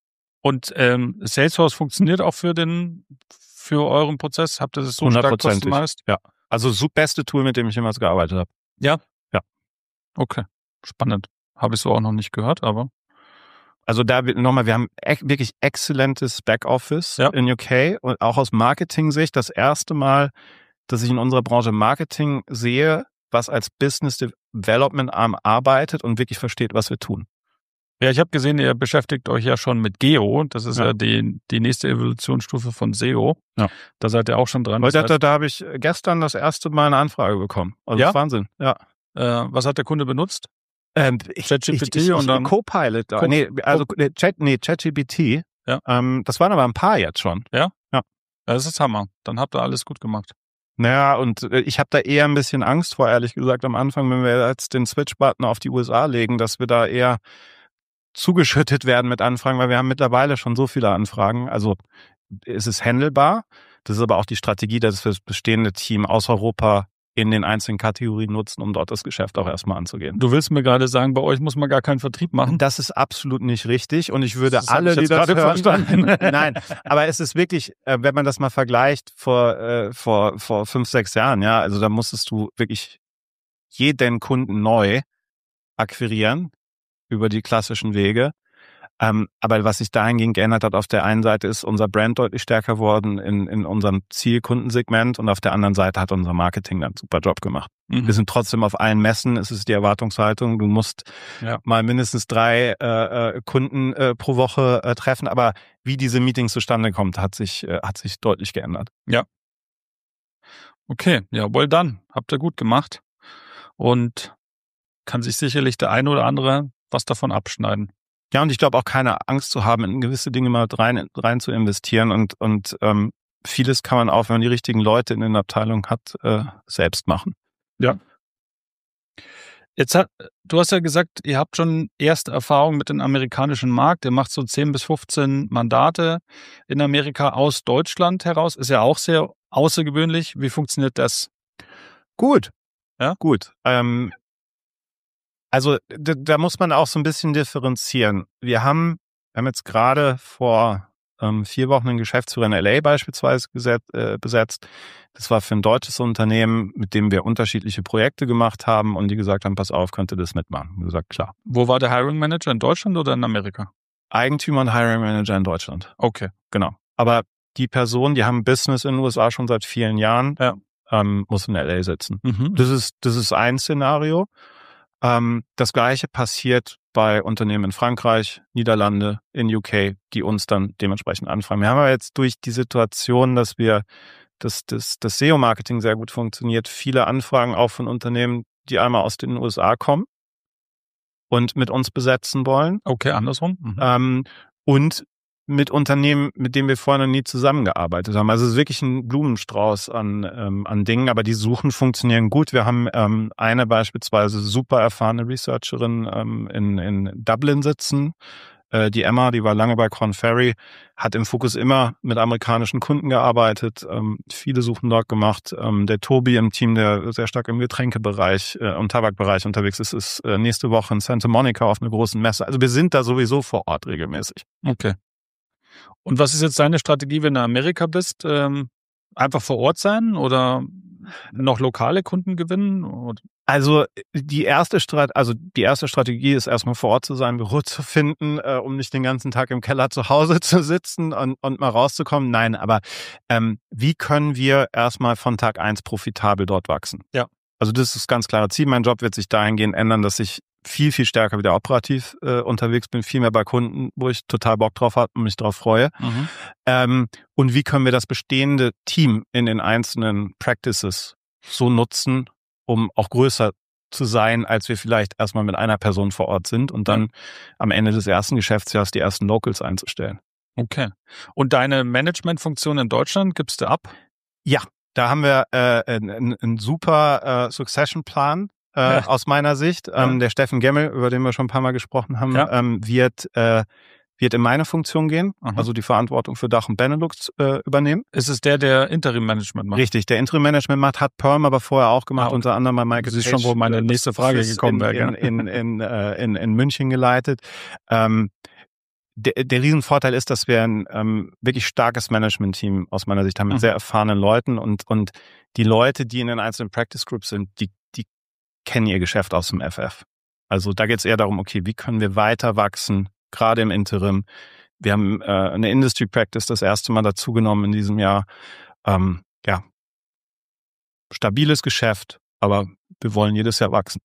Und ähm, Salesforce funktioniert auch für den für euren Prozess? Habt ihr das so stark customized? Ja. Also das beste Tool, mit dem ich jemals gearbeitet habe. Ja? Ja. Okay. Spannend. Habe ich so auch noch nicht gehört, aber Also da nochmal, wir haben wirklich exzellentes Backoffice ja. in U K und auch aus Marketing-Sicht das erste Mal, dass ich in unserer Branche Marketing sehe, was als Business Development Arm arbeitet und wirklich versteht, was wir tun. Ja, ich habe gesehen, ihr beschäftigt euch ja schon mit Geo. Das ist ja, ja die, die nächste Evolutionsstufe von S E O. Ja. Da seid ihr auch schon dran. Heute, da, da habe ich gestern das erste Mal eine Anfrage bekommen. Also ja? Das ist Wahnsinn. Ja. Äh, was hat der Kunde benutzt? Ähm, ChatGPT und dann Copilot. Co- nee, also Chat, nee, ChatGPT. Ja. Ähm, das waren aber ein paar jetzt schon. Ja? Ja. Das ist Hammer. Dann habt ihr alles gut gemacht. Naja, und ich habe da eher ein bisschen Angst vor, ehrlich gesagt, am Anfang, wenn wir jetzt den Switch-Button auf die U S A legen, dass wir da eher zugeschüttet werden mit Anfragen, weil wir haben mittlerweile schon so viele Anfragen. Also es ist handelbar. Das ist aber auch die Strategie, dass wir das bestehende Team aus Europa in den einzelnen Kategorien nutzen, um dort das Geschäft auch erstmal anzugehen. Du willst mir gerade sagen, bei euch muss man gar keinen Vertrieb machen? Das ist absolut nicht richtig und ich würde das alle, ich die das hören, verstanden. Nein, aber es ist wirklich, wenn man das mal vergleicht vor, äh, vor, vor fünf, sechs Jahren, ja, also da musstest du wirklich jeden Kunden neu akquirieren über die klassischen Wege. Ähm, aber was sich dahingehend geändert hat, auf der einen Seite ist unser Brand deutlich stärker geworden in, in unserem Zielkundensegment und auf der anderen Seite hat unser Marketing dann einen super Job gemacht. Mhm. Wir sind trotzdem auf allen Messen, es ist die Erwartungshaltung, du musst ja. mal mindestens drei äh, Kunden äh, pro Woche äh, treffen, aber wie diese Meetings zustande kommen, hat sich, äh, hat sich deutlich geändert. Ja. Okay, ja, well done. Habt ihr gut gemacht und kann sich sicherlich der eine oder andere was davon abschneiden. Ja, und ich glaube auch keine Angst zu haben, in gewisse Dinge mal rein, rein zu investieren und, und ähm, vieles kann man auch, wenn man die richtigen Leute in der Abteilung hat, äh, selbst machen. Ja. Jetzt hat, du hast ja gesagt, ihr habt schon erste Erfahrungen mit dem amerikanischen Markt. Ihr macht so zehn bis fünfzehn Mandate in Amerika aus Deutschland heraus. Ist ja auch sehr außergewöhnlich. Wie funktioniert das? Gut. Ja? Gut. Ähm, Also da, da muss man auch so ein bisschen differenzieren. Wir haben Wir haben jetzt gerade vor ähm, vier Wochen einen Geschäftsführer in L A beispielsweise geset, äh, besetzt. Das war für ein deutsches Unternehmen, mit dem wir unterschiedliche Projekte gemacht haben und die gesagt haben, pass auf, könnt ihr das mitmachen? Und gesagt, klar. Wo war der Hiring Manager, in Deutschland oder in Amerika? Eigentümer und Hiring Manager in Deutschland. Okay. Genau. Aber die Person, die haben Business in den U S A schon seit vielen Jahren, ja. ähm, muss in L A sitzen. Mhm. Das ist, das ist ein Szenario. Ähm, das Gleiche passiert bei Unternehmen in Frankreich, Niederlande, in U K, die uns dann dementsprechend anfragen. Wir haben aber jetzt durch die Situation, dass wir, dass das, das S E O-Marketing sehr gut funktioniert, viele Anfragen auch von Unternehmen, die einmal aus den U S A kommen und mit uns besetzen wollen. Okay, andersrum. Mhm. Ähm, und mit Unternehmen, mit denen wir vorher noch nie zusammengearbeitet haben. Also es ist wirklich ein Blumenstrauß an, ähm, an Dingen, aber die Suchen funktionieren gut. Wir haben ähm, eine beispielsweise super erfahrene Researcherin ähm, in, in Dublin sitzen. Äh, die Emma, die war lange bei Korn Ferry, hat im Fokus immer mit amerikanischen Kunden gearbeitet, ähm, viele Suchen dort gemacht. Ähm, der Tobi im Team, der sehr stark im Getränkebereich äh, und Tabakbereich unterwegs ist, ist äh, nächste Woche in Santa Monica auf einer großen Messe. Also wir sind da sowieso vor Ort regelmäßig. Okay. Und was ist jetzt deine Strategie, wenn du in Amerika bist? Ähm, einfach vor Ort sein oder noch lokale Kunden gewinnen? Oder? Also die erste Strat- also die erste Strategie ist erstmal vor Ort zu sein, Büro zu finden, äh, um nicht den ganzen Tag im Keller zu Hause zu sitzen und, und mal rauszukommen. Nein, aber ähm, wie können wir erstmal von Tag eins profitabel dort wachsen? Ja. Also das ist das ganz klare Ziel. Mein Job wird sich dahingehend ändern, dass ich viel, viel stärker wieder operativ äh, unterwegs bin, viel mehr bei Kunden, wo ich total Bock drauf habe und mich drauf freue. Mhm. Ähm, und wie können wir das bestehende Team in den einzelnen Practices so nutzen, um auch größer zu sein, als wir vielleicht erstmal mit einer Person vor Ort sind und dann ja. am Ende des ersten Geschäftsjahres die ersten Locals einzustellen. Okay. Und deine Managementfunktion in Deutschland gibst du ab? Ja, da haben wir äh, einen, einen super äh, Succession-Plan. Äh, ja. Aus meiner Sicht. Ähm, ja. Der Steffen Gemmel, über den wir schon ein paar Mal gesprochen haben, ja. ähm, wird, äh, wird in meine Funktion gehen, mhm. also die Verantwortung für Dach und Benelux äh, übernehmen. Ist es der, der Interim-Management macht? Richtig, der Interim-Management macht, hat Perm aber vorher auch gemacht, ah, okay. unter anderem bei Michael Das ist schon, wo meine nächste Frage gekommen wäre. In, in, in, in, äh, in, in München geleitet. Ähm, der, der Riesenvorteil ist, dass wir ein ähm, wirklich starkes Management-Team aus meiner Sicht haben, mit mhm. sehr erfahrenen Leuten und, und die Leute, die in den einzelnen Practice Groups sind, die kennen ihr Geschäft aus dem F F. Also da geht es eher darum, okay, wie können wir weiter wachsen, gerade im Interim. Wir haben äh, eine Industry Practice das erste Mal dazugenommen in diesem Jahr. Ähm, ja, stabiles Geschäft, aber wir wollen jedes Jahr wachsen.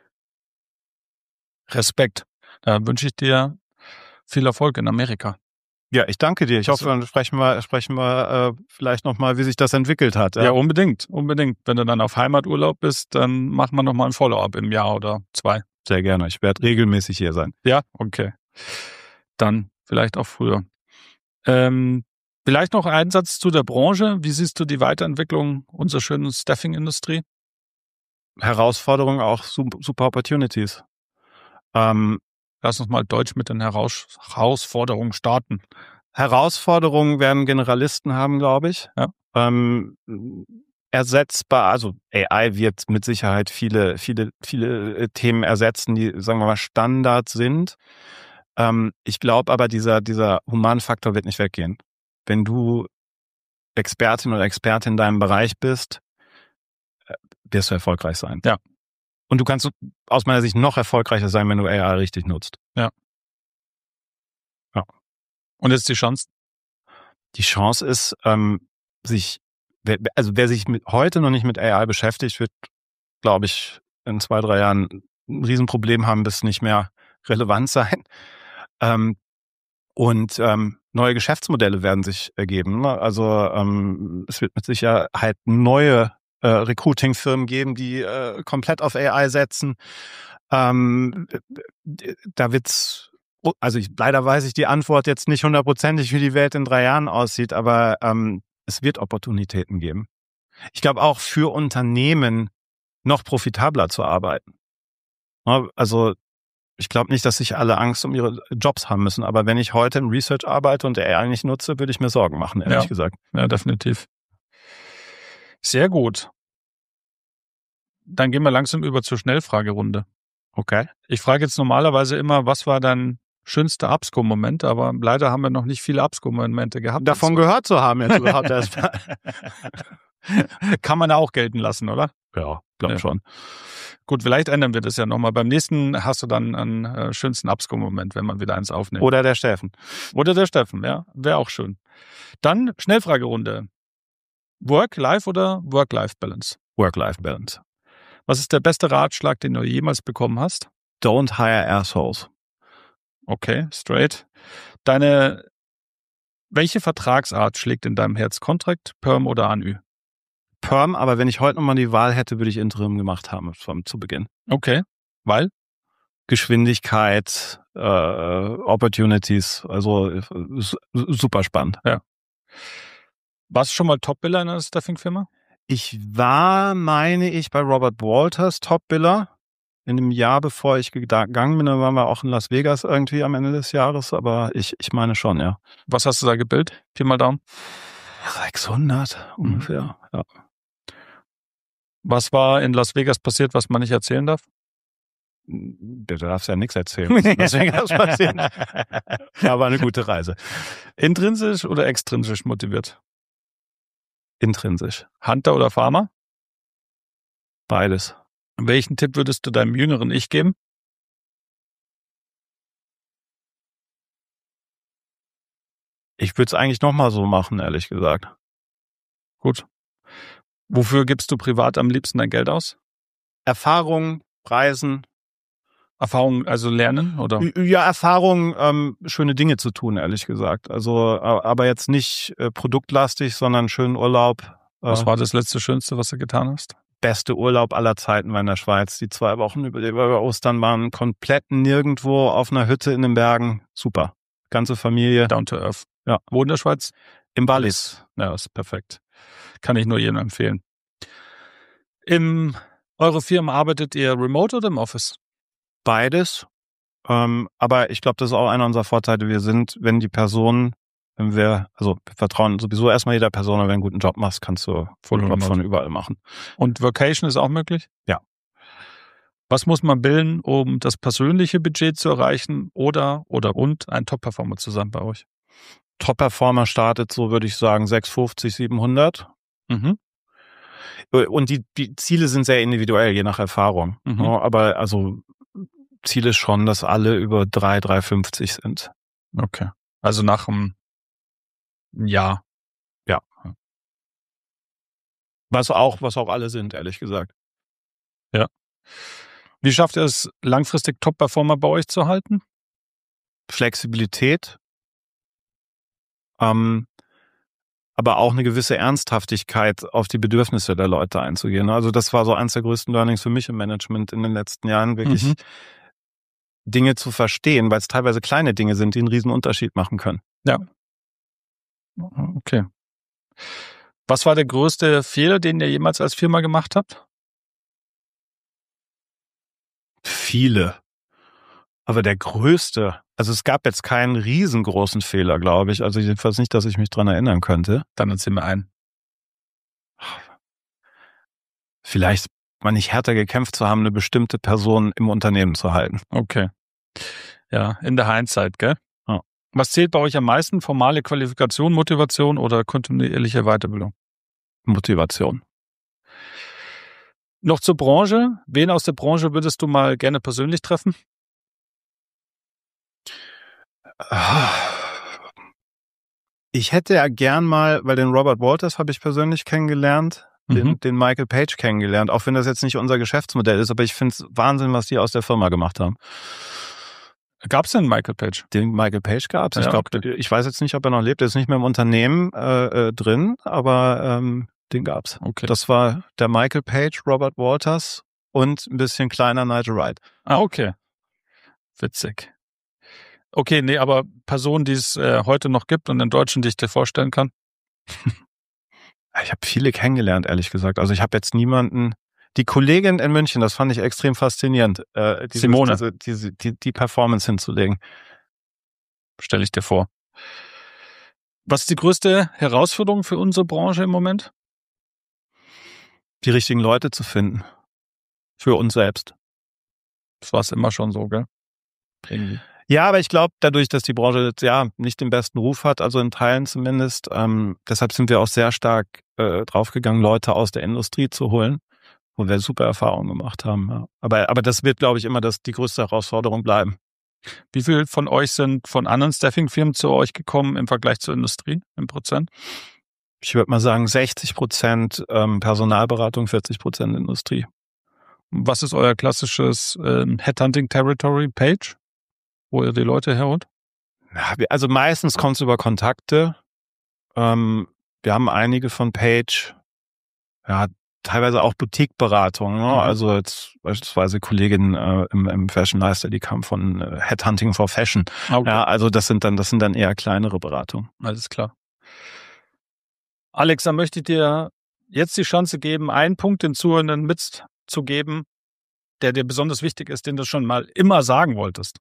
Respekt. Da wünsche ich dir viel Erfolg in Amerika. Ja, ich danke dir. Ich also, hoffe, dann sprechen wir, sprechen wir äh, vielleicht nochmal, wie sich das entwickelt hat. Ja? ja, unbedingt, unbedingt. Wenn du dann auf Heimaturlaub bist, dann machen wir nochmal ein Follow-up im Jahr oder zwei. Sehr gerne. Ich werde regelmäßig hier sein. Ja, okay. Dann vielleicht auch früher. Ähm, vielleicht noch ein Satz zu der Branche. Wie siehst du die Weiterentwicklung unserer schönen Staffing-Industrie? Herausforderungen, auch super Opportunities. Ähm, Lass uns mal Deutsch mit den Heraus- Herausforderungen starten. Herausforderungen werden Generalisten haben, glaube ich. Ja. Ähm, ersetzbar, also A I wird mit Sicherheit viele, viele, viele Themen ersetzen, die, sagen wir mal, Standard sind. Ähm, ich glaube aber, dieser, dieser Humanfaktor wird nicht weggehen. Wenn du Expertin oder Experte in deinem Bereich bist, wirst du erfolgreich sein. Ja. Und du kannst aus meiner Sicht noch erfolgreicher sein, wenn du A I richtig nutzt. Ja. Ja. Und jetzt die Chance? Die Chance ist, ähm, sich, also wer sich mit, heute noch nicht mit A I beschäftigt, wird, glaube ich, in zwei, drei Jahren ein Riesenproblem haben, bis nicht mehr relevant sein. Ähm, und ähm, neue Geschäftsmodelle werden sich ergeben. Also ähm, es wird mit Sicherheit neue Äh, Recruiting-Firmen geben, die äh, komplett auf A I setzen. Ähm, da wird's, also ich, leider weiß ich die Antwort jetzt nicht hundertprozentig, wie die Welt in drei Jahren aussieht, aber ähm, es wird Opportunitäten geben. Ich glaube auch für Unternehmen noch profitabler zu arbeiten. Also ich glaube nicht, dass sich alle Angst um ihre Jobs haben müssen, aber wenn ich heute im Research arbeite und A I nicht nutze, würde ich mir Sorgen machen, ehrlich ja. gesagt. Ja, definitiv. Sehr gut. Dann gehen wir langsam über zur Schnellfragerunde. Okay. Ich frage jetzt normalerweise immer, was war dein schönster Absco-Moment, aber leider haben wir noch nicht viele Absco-Momente gehabt. Davon gehört zu haben jetzt überhaupt erstmal. Kann man auch gelten lassen, oder? Ja, glaub Ja. schon. Gut, vielleicht ändern wir das ja nochmal. Beim nächsten hast du dann einen äh, schönsten Absco-Moment, wenn man wieder eins aufnimmt. Oder der Steffen. Oder der Steffen, ja. Wäre auch schön. Dann Schnellfragerunde. Work-Life oder Work-Life-Balance? Work-Life-Balance. Was ist der beste Ratschlag, den du jemals bekommen hast? Don't hire assholes. Okay, straight. Deine, welche Vertragsart schlägt in deinem Herz? Contract, Perm oder A N Ü? Perm, aber wenn ich heute nochmal die Wahl hätte, würde ich Interim gemacht haben vom, zu Beginn. Okay, weil? Geschwindigkeit, äh, Opportunities, also äh, super spannend. Ja. Warst du schon mal Top-Biller in einer Staffing-Firma? Ich war, meine ich, bei Robert Walters Top-Biller. In dem Jahr, bevor ich gegangen bin, da waren wir auch in Las Vegas irgendwie am Ende des Jahres, aber ich, ich meine schon, ja. Was hast du da gebildet? Pi mal Daumen. sechshundert ungefähr, ja. Was war in Las Vegas passiert, was man nicht erzählen darf? Du darfst ja nichts erzählen, was in Las Vegas passiert. Aber eine gute Reise. Intrinsisch oder extrinsisch motiviert? Intrinsisch. Hunter oder Farmer? Beides. Welchen Tipp würdest du deinem jüngeren Ich geben? Ich würde es eigentlich nochmal so machen, ehrlich gesagt. Gut. Wofür gibst du privat am liebsten dein Geld aus? Erfahrung, Reisen. Erfahrung, also lernen, oder? Ja, Erfahrung, ähm, schöne Dinge zu tun, ehrlich gesagt. Also, aber jetzt nicht äh, produktlastig, sondern schönen Urlaub. Äh, Was war das letzte Schönste, was du getan hast? Beste Urlaub aller Zeiten war in der Schweiz. Die zwei Wochen über, über Ostern waren komplett nirgendwo auf einer Hütte in den Bergen. Super. Ganze Familie. Down to earth. Ja. Wo in der Schweiz? Im Wallis. Ja, ist perfekt. Kann ich nur jedem empfehlen. Im, eure Firma arbeitet ihr remote oder im Office? Beides. Ähm, aber ich glaube, das ist auch einer unserer Vorteile. Wir sind, wenn die Person, wenn wir, also wir vertrauen sowieso erstmal jeder Person, wenn du einen guten Job machst, kannst du Full Job remote von überall machen. Und Vacation ist auch möglich? Ja. Was muss man bilden, um das persönliche Budget zu erreichen oder oder und ein Top-Performer zu sein bei euch? Top-Performer startet so, würde ich sagen, sechshundertfünfzig, siebenhundert. Mhm. Und die, die Ziele sind sehr individuell, je nach Erfahrung. Mhm. Ja, aber also Ziel ist schon, dass alle über drei, drei fünfzig sind. Okay. Also nach einem Jahr. Ja. Was auch, was auch alle sind, ehrlich gesagt. Ja. Wie schafft ihr es, langfristig Top-Performer bei euch zu halten? Flexibilität, ähm, aber auch eine gewisse Ernsthaftigkeit auf die Bedürfnisse der Leute einzugehen. Also das war so eins der größten Learnings für mich im Management in den letzten Jahren, wirklich Mhm. Dinge zu verstehen, weil es teilweise kleine Dinge sind, die einen riesen Unterschied machen können. Ja. Okay. Was war der größte Fehler, den ihr jemals als Firma gemacht habt? Viele. Aber der größte, also es gab jetzt keinen riesengroßen Fehler, glaube ich. Also jedenfalls nicht, dass ich mich dran erinnern könnte. Dann erzähl mir ein. Vielleicht mal nicht härter gekämpft zu haben, eine bestimmte Person im Unternehmen zu halten. Okay. Ja, in der Hindsight, gell? Ja. Was zählt bei euch am meisten? Formale Qualifikation, Motivation oder kontinuierliche Weiterbildung? Motivation. Noch zur Branche. Wen aus der Branche würdest du mal gerne persönlich treffen? Ich hätte ja gern mal, weil den Robert Walters habe ich persönlich kennengelernt, den, Mhm. den Michael Page kennengelernt, auch wenn das jetzt nicht unser Geschäftsmodell ist, aber ich finde es Wahnsinn, was die aus der Firma gemacht haben. Gab es denn Michael Page? Den Michael Page gab es. Ja, Ich glaube, okay. ich weiß jetzt nicht, ob er noch lebt, er ist nicht mehr im Unternehmen äh, äh, drin, aber ähm, den gab's. Okay. Das war der Michael Page, Robert Walters und ein bisschen kleiner Nigel Wright. Ah, okay. Witzig. Okay, nee, aber Personen, die es äh, heute noch gibt und in Deutschen, die ich dir vorstellen kann? Ich habe viele kennengelernt, ehrlich gesagt. Also ich habe jetzt niemanden. Die Kollegin in München, das fand ich extrem faszinierend, äh, dieses, Simone. Diese, diese, die, die Performance hinzulegen. Stelle ich dir vor. Was ist die größte Herausforderung für unsere Branche im Moment? Die richtigen Leute zu finden. Für uns selbst. Das war es immer schon so, gell? Irgendwie. Ja, aber ich glaube, dadurch, dass die Branche jetzt ja nicht den besten Ruf hat, also in Teilen zumindest, ähm, deshalb sind wir auch sehr stark äh, draufgegangen, Leute aus der Industrie zu holen, wo wir super Erfahrungen gemacht haben. Ja. Aber, aber das wird, glaube ich, immer das, die größte Herausforderung bleiben. Wie viel von euch sind von anderen Staffing-Firmen zu euch gekommen im Vergleich zur Industrie im Prozent? Ich würde mal sagen sechzig Prozent ähm, Personalberatung, vierzig Prozent Industrie. Was ist euer klassisches ähm, Headhunting-Territory, Page, wo ihr die Leute herholt? Ja, also meistens kommt es über Kontakte. Ähm, wir haben einige von Page, ja, teilweise auch Boutique-Beratung. Ne? Mhm. Also jetzt beispielsweise Kolleginnen äh, im, im Fashion Lifestyle, die kamen von äh, Headhunting for Fashion. Okay. Ja, also das sind dann, das sind dann eher kleinere Beratungen. Alles klar. Alex, dann möchte ich dir jetzt die Chance geben, einen Punkt den Zuhörenden mitzugeben, der dir besonders wichtig ist, den du schon mal immer sagen wolltest.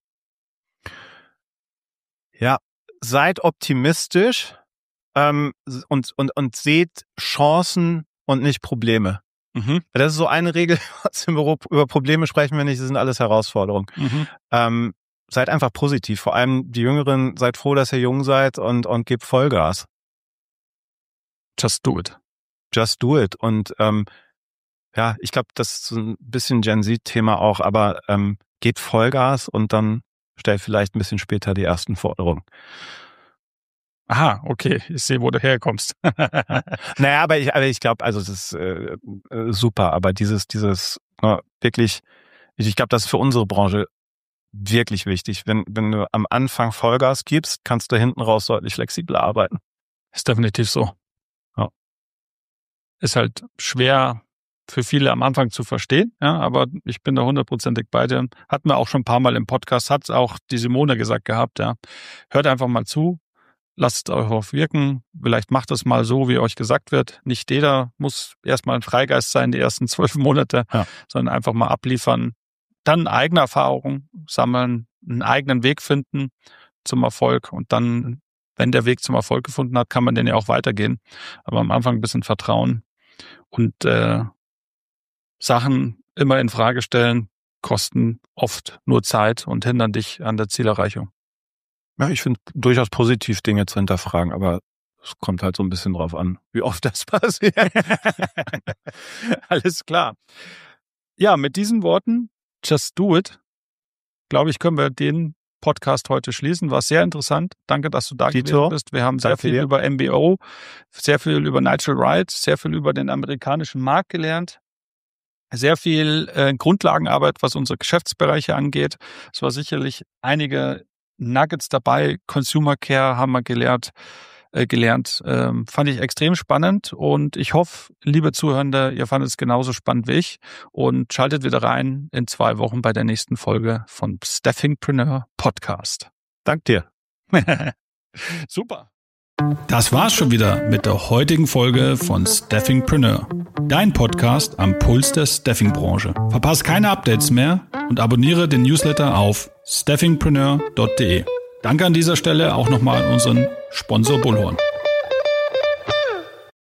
Ja, seid optimistisch ähm, und, und, und seht Chancen und nicht Probleme. Mhm. Das ist so eine Regel, über Probleme sprechen wir nicht, das sind alles Herausforderungen. Mhm. Ähm, seid einfach positiv, vor allem die Jüngeren, seid froh, dass ihr jung seid und, und gebt Vollgas. Just do it. Just do it. Und ähm, ja, ich glaube, das ist so ein bisschen Gen Z-Thema auch, aber ähm, gebt Vollgas und dann stellt vielleicht ein bisschen später die ersten Forderungen. Aha, okay, ich sehe, wo du herkommst. Naja, aber ich, aber ich glaube, also das ist äh, super, aber dieses, dieses äh, wirklich, ich, ich glaube, das ist für unsere Branche wirklich wichtig. Wenn, wenn du am Anfang Vollgas gibst, kannst du hinten raus deutlich flexibler arbeiten. Ist definitiv so. Ja. Ist halt schwer für viele am Anfang zu verstehen, ja, aber ich bin da hundertprozentig bei dir. Hatten wir auch schon ein paar Mal im Podcast, hat auch die Simone gesagt gehabt, ja. Hört einfach mal zu, lasst es euch auf wirken, vielleicht macht es mal so, wie euch gesagt wird. Nicht jeder muss erstmal ein Freigeist sein, die ersten zwölf Monate, ja. sondern einfach mal abliefern, dann eigene Erfahrungen sammeln, einen eigenen Weg finden zum Erfolg und dann, wenn der Weg zum Erfolg gefunden hat, kann man den ja auch weitergehen. Aber am Anfang ein bisschen Vertrauen und äh, Sachen immer in Frage stellen, kosten oft nur Zeit und hindern dich an der Zielerreichung. Ja, ich finde durchaus positiv, Dinge zu hinterfragen, aber es kommt halt so ein bisschen drauf an, wie oft das passiert. Alles klar. Ja, mit diesen Worten, just do it, glaube ich, können wir den Podcast heute schließen. War sehr interessant. Danke, dass du da gewesen bist. Wir haben sehr viel dir. über M B O, sehr viel über Nigel Wright, sehr viel über den amerikanischen Markt gelernt. Sehr viel äh, Grundlagenarbeit, was unsere Geschäftsbereiche angeht. Es war sicherlich einige Nuggets dabei. Consumer Care haben wir gelernt. Äh, gelernt. Ähm, fand ich extrem spannend und ich hoffe, liebe Zuhörende, ihr fandet es genauso spannend wie ich und schaltet wieder rein in zwei Wochen bei der nächsten Folge von Staffingpreneur Podcast. Dank dir. Super. Das war's schon wieder mit der heutigen Folge von Staffingpreneur, dein Podcast am Puls der Staffing-Branche. Verpass keine Updates mehr und abonniere den Newsletter auf staffingpreneur punkt de. Danke an dieser Stelle auch nochmal an unseren Sponsor Bullhorn.